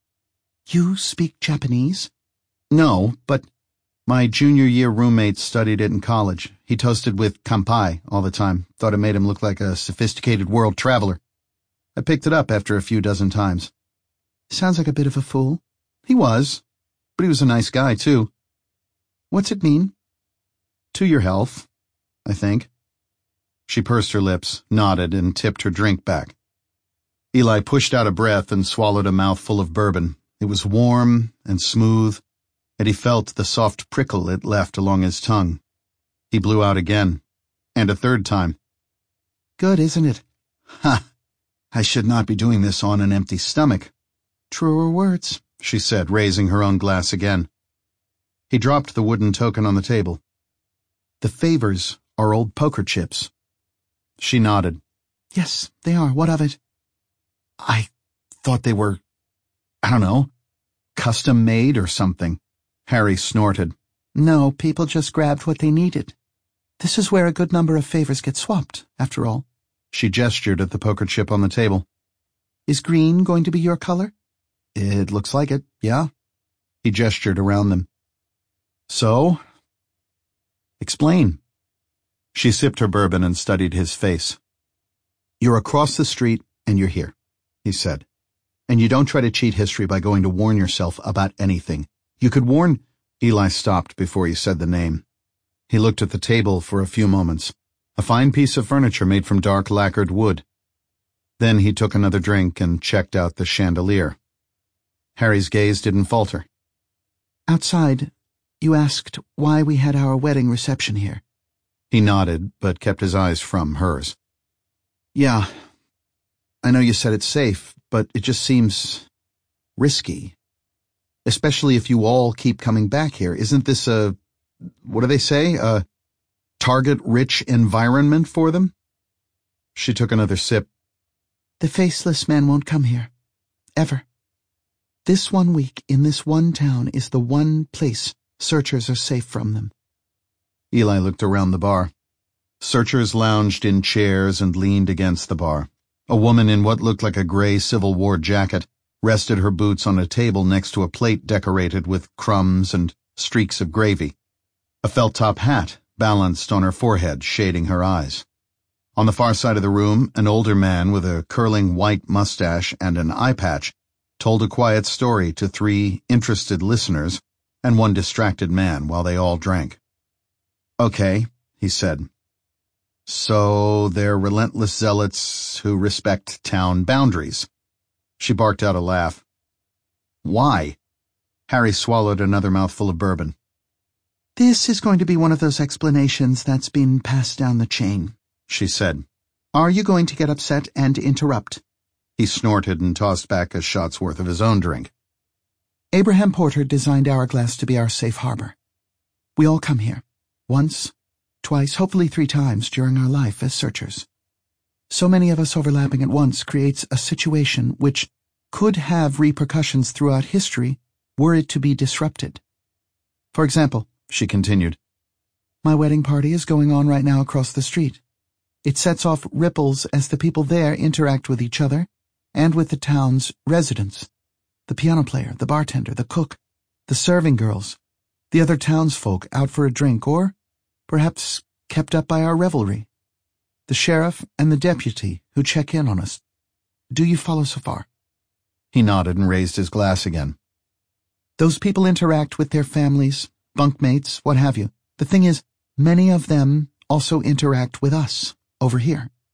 "You speak Japanese?" "No, but my junior year roommate studied it in college. He toasted with kanpai all the time. Thought it made him look like a sophisticated world traveler. I picked it up after a few dozen times." "Sounds like a bit of a fool." "He was, but he was a nice guy, too." "What's it mean?" "To your health, I think." She pursed her lips, nodded, and tipped her drink back. Eli pushed out a breath and swallowed a mouthful of bourbon. It was warm and smooth, and he felt the soft prickle it left along his tongue. He blew out again, and a third time. "Good, isn't it?" "Ha! I should not be doing this on an empty stomach." "Truer words," she said, raising her own glass again. He dropped the wooden token on the table. "The favors are old poker chips." She nodded. "Yes, they are. What of it?" "I thought they were, I don't know, custom made or something." Harry snorted. "No, people just grabbed what they needed. This is where a good number of favors get swapped, after all." She gestured at the poker chip on the table. "Is green going to be your color?" "It looks like it, yeah." He gestured around them. "So? Explain." She sipped her bourbon and studied his face. "You're across the street and you're here," he said. "And you don't try to cheat history by going to warn yourself about anything. You could warn—" Eli stopped before he said the name. He looked at the table for a few moments, a fine piece of furniture made from dark lacquered wood. Then he took another drink and checked out the chandelier. Harry's gaze didn't falter. "Outside, you asked why we had our wedding reception here." He nodded, but kept his eyes from hers. "Yeah, I know you said it's safe, but it just seems risky. Especially if you all keep coming back here. Isn't this what do they say, a target-rich environment for them?" She took another sip. "The faceless men won't come here. Ever. This 1 week in this one town is the one place searchers are safe from them." Eli looked around the bar. Searchers lounged in chairs and leaned against the bar. A woman in what looked like a gray Civil War jacket rested her boots on a table next to a plate decorated with crumbs and streaks of gravy. A felt-top hat balanced on her forehead, shading her eyes. On the far side of the room, an older man with a curling white mustache and an eye patch told a quiet story to 3 interested listeners and 1 distracted man while they all drank. "Okay," he said. "So they're relentless zealots who respect town boundaries." She barked out a laugh. "Why?" Harry swallowed another mouthful of bourbon. "This is going to be one of those explanations that's been passed down the chain," she said. "Are you going to get upset and interrupt?" He snorted and tossed back a shot's worth of his own drink. "Abraham Porter designed Hourglass to be our safe harbor. We all come here. Once, twice, hopefully 3 times during our life as searchers. So many of us overlapping at once creates a situation which could have repercussions throughout history were it to be disrupted. For example," she continued, "my wedding party is going on right now across the street. It sets off ripples as the people there interact with each other and with the town's residents, the piano player, the bartender, the cook, the serving girls, the other townsfolk out for a drink or, perhaps, kept up by our revelry, the sheriff and the deputy who check in on us. Do you follow so far?" He nodded and raised his glass again. "Those people interact with their families, bunkmates, what have you. The thing is, many of them also interact with us, over here.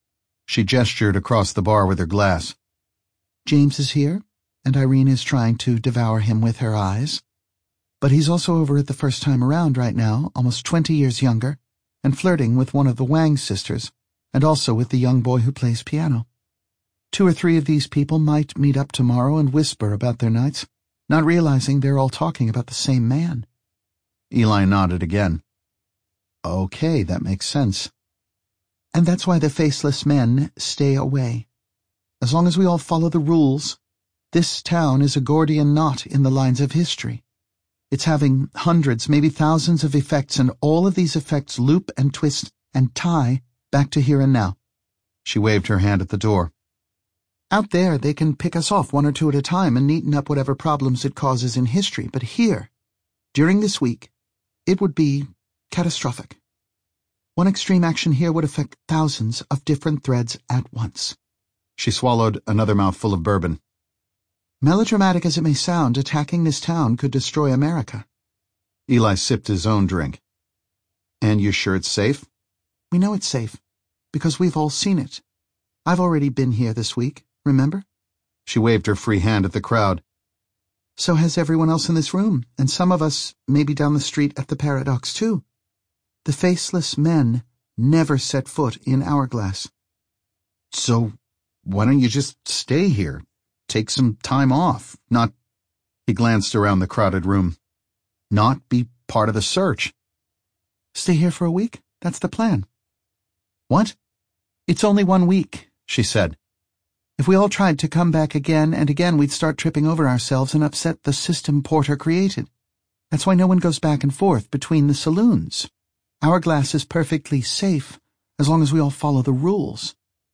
She gestured across the bar with her glass. James is here, and Irene is trying to devour him with her eyes. But he's also over at the first time around right now, almost 20 years younger, and flirting with one of the Wang sisters, and also with the young boy who plays piano. 2 or 3 of these people might meet up tomorrow and whisper about their nights, not realizing they're all talking about the same man. Eli nodded again. Okay, that makes sense. And that's why the faceless men stay away. As long as we all follow the rules, this town is a Gordian knot in the lines of history. It's having hundreds, maybe thousands of effects, and all of these effects loop and twist and tie back to here and now. She waved her hand at the door. Out there, they can pick us off 1 or 2 at a time and neaten up whatever problems it causes in history. But here, during this week, it would be catastrophic. One extreme action here would affect thousands of different threads at once. She swallowed another mouthful of bourbon. Melodramatic as it may sound, attacking this town could destroy America. Eli sipped his own drink. And you're sure it's safe? We know it's safe, because we've all seen it. I've already been here this week, remember? She waved her free hand at the crowd. So has everyone else in this room, and some of us maybe down the street at the Paradox, too. The faceless men never set foot in Hourglass. So, why don't you just stay here? Take some time off, not— He glanced around the crowded room. Not be part of the search. Stay here for a week? That's the plan. What? It's only 1 week, she said. If we all tried to come back again and again, we'd start tripping over ourselves and upset the system Porter created. That's why no one goes back and forth between the saloons. Hourglass is perfectly safe, as long as we all follow the rules.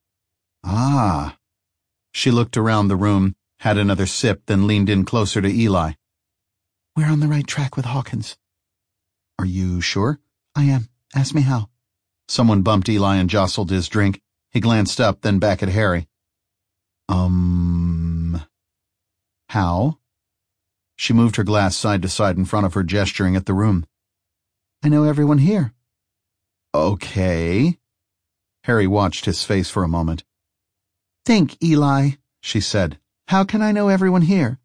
Ah. She looked around the room, had another sip, then leaned in closer to Eli. We're on the right track with Hawkins. Are you sure? I am. Ask me how. Someone bumped Eli and jostled his drink. He glanced up, then back at Harry. How? She moved her glass side to side in front of her, gesturing at the room. I know everyone here. Okay. Harry watched his face for a moment. Think, Eli, she said. How can I know everyone here?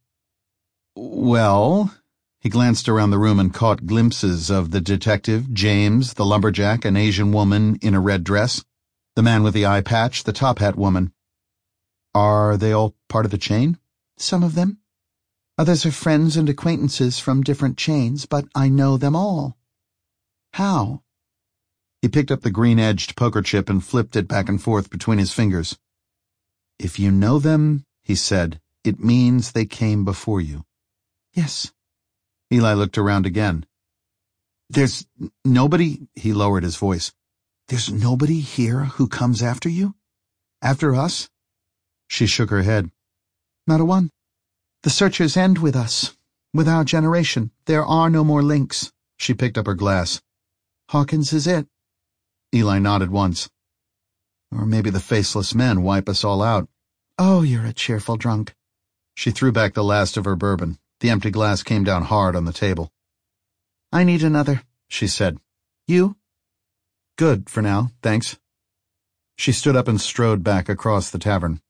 Well, he glanced around the room and caught glimpses of the detective, James, the lumberjack, an Asian woman in a red dress, the man with the eye patch, the top hat woman. Are they all part of the chain? Some of them. Others are friends and acquaintances from different chains, but I know them all. How? He picked up the green-edged poker chip and flipped it back and forth between his fingers. If you know them, he said, it means they came before you. Yes. Eli looked around again. There's nobody— He lowered his voice. There's nobody here who comes after you? After us? She shook her head. Not a one. The searchers end with us, with our generation. There are no more links. She picked up her glass. Hawkins is it. Eli nodded once. Or maybe the faceless men wipe us all out. Oh, you're a cheerful drunk. She threw back the last of her bourbon. The empty glass came down hard on the table. I need another, she said. You? Good for now, thanks. She stood up and strode back across the tavern.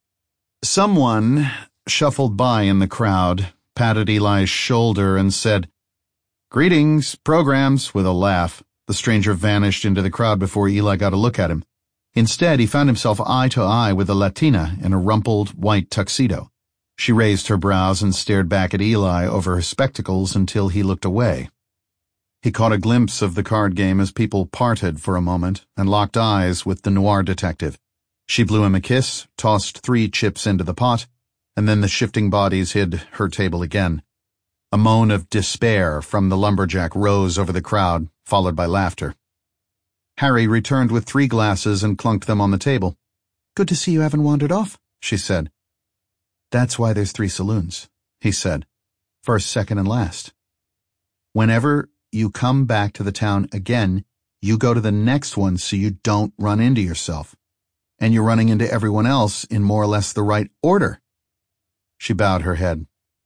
Someone shuffled by in the crowd, patted Eli's shoulder, and said, "Greetings, programs," with a laugh. The stranger vanished into the crowd before Eli got a look at him. Instead, he found himself eye to eye with a Latina in a rumpled white tuxedo. She raised her brows and stared back at Eli over her spectacles until he looked away. He caught a glimpse of the card game as people parted for a moment and locked eyes with the noir detective. She blew him a kiss, tossed 3 chips into the pot, and then the shifting bodies hid her table again. A moan of despair from the lumberjack rose over the crowd, followed by laughter. Harry returned with 3 glasses and clunked them on the table. Good to see you haven't wandered off, she said. That's why there's 3 saloons, he said. First, second, and last. Whenever you come back to the town again, you go to the next one so you don't run into yourself. And you're running into everyone else in more or less the right order. She bowed her head.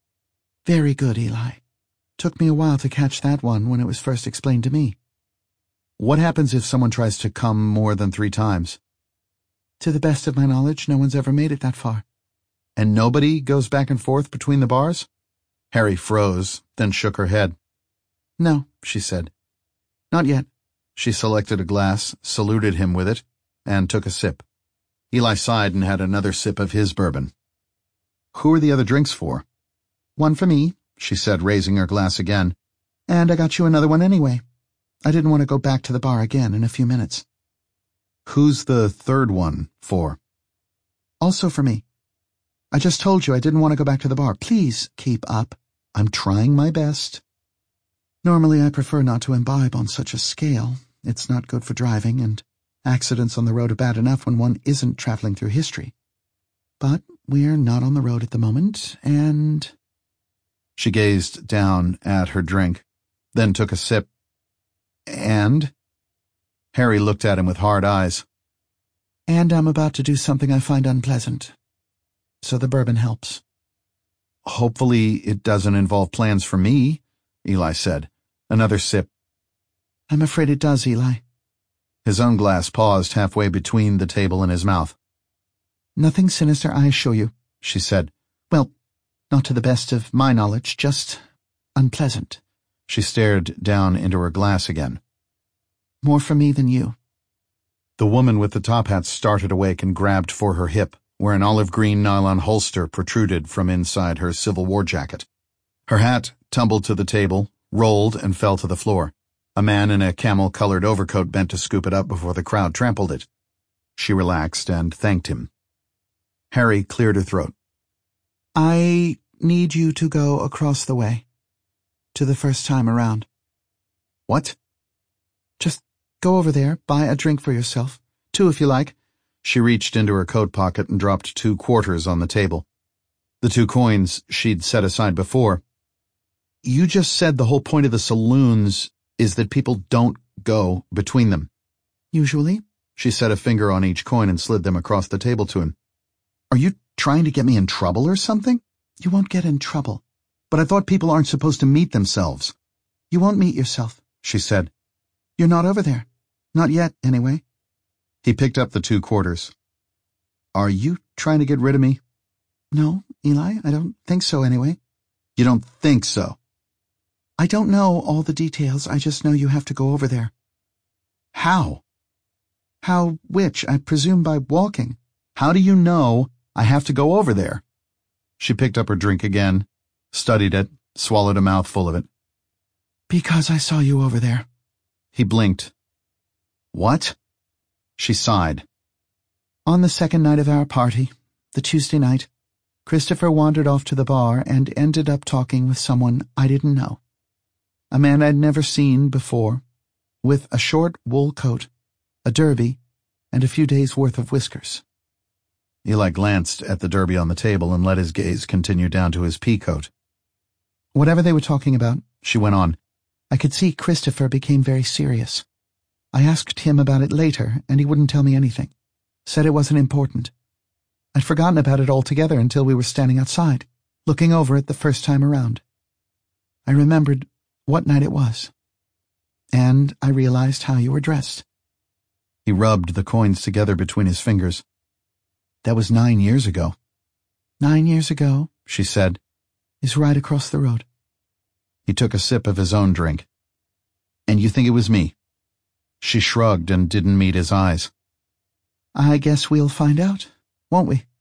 Very good, Eli. Took me a while to catch that one when it was first explained to me. What happens if someone tries to come more than 3 times? To the best of my knowledge, no one's ever made it that far. And nobody goes back and forth between the bars? Harry froze, then shook her head. No, she said. Not yet. She selected a glass, saluted him with it, and took a sip. Eli sighed and had another sip of his bourbon. Who are the other drinks for? One for me, she said, raising her glass again. And I got you another one anyway. I didn't want to go back to the bar again in a few minutes. Who's the third one for? Also for me. I just told you I didn't want to go back to the bar. Please keep up. I'm trying my best. Normally I prefer not to imbibe on such a scale. It's not good for driving, and accidents on the road are bad enough when one isn't traveling through history. But we're not on the road at the moment, and... She gazed down at her drink, then took a sip. And? Harry looked at him with hard eyes. And I'm about to do something I find unpleasant. So the bourbon helps. Hopefully it doesn't involve plans for me, Eli said. Another sip. I'm afraid it does, Eli. His own glass paused halfway between the table and his mouth. Nothing sinister, I assure you, she said. Well, not to the best of my knowledge, just unpleasant. She stared down into her glass again. More for me than you. The woman with the top hat started awake and grabbed for her hip, where an olive-green nylon holster protruded from inside her Civil War jacket. Her hat tumbled to the table, rolled, and fell to the floor. A man in a camel-colored overcoat bent to scoop it up before the crowd trampled it. She relaxed and thanked him. Harry cleared her throat. I need you to go across the way. To the first time around. What? Just go over there, buy a drink for yourself. 2 if you like. She reached into her coat pocket and dropped 2 quarters on the table. The 2 coins she'd set aside before. You just said the whole point of the saloons is that people don't go between them. Usually. She set a finger on each coin and slid them across the table to him. Are you trying to get me in trouble or something? You won't get in trouble. But I thought people aren't supposed to meet themselves. You won't meet yourself, she said. You're not over there. Not yet, anyway. He picked up the 2 quarters. Are you trying to get rid of me? No, Eli, I don't think so anyway. You don't think so? I don't know all the details. I just know you have to go over there. How? How which? I presume by walking. How do you know I have to go over there? She picked up her drink again, studied it, swallowed a mouthful of it. Because I saw you over there. He blinked. What? She sighed. On the second night of our party, the Tuesday night, Christopher wandered off to the bar and ended up talking with someone I didn't know. A man I'd never seen before, with a short wool coat, a derby, and a few days' worth of whiskers. Eli glanced at the derby on the table and let his gaze continue down to his pea coat. Whatever they were talking about, she went on, I could see Christopher became very serious. I asked him about it later, and he wouldn't tell me anything. Said it wasn't important. I'd forgotten about it altogether until we were standing outside, looking over it the first time around. I remembered what night it was, and I realized how you were dressed. He rubbed the coins together between his fingers. That was 9 years ago. 9 years ago, she said, is right across the road. He took a sip of his own drink. And you think it was me? She shrugged and didn't meet his eyes. I guess we'll find out, won't we?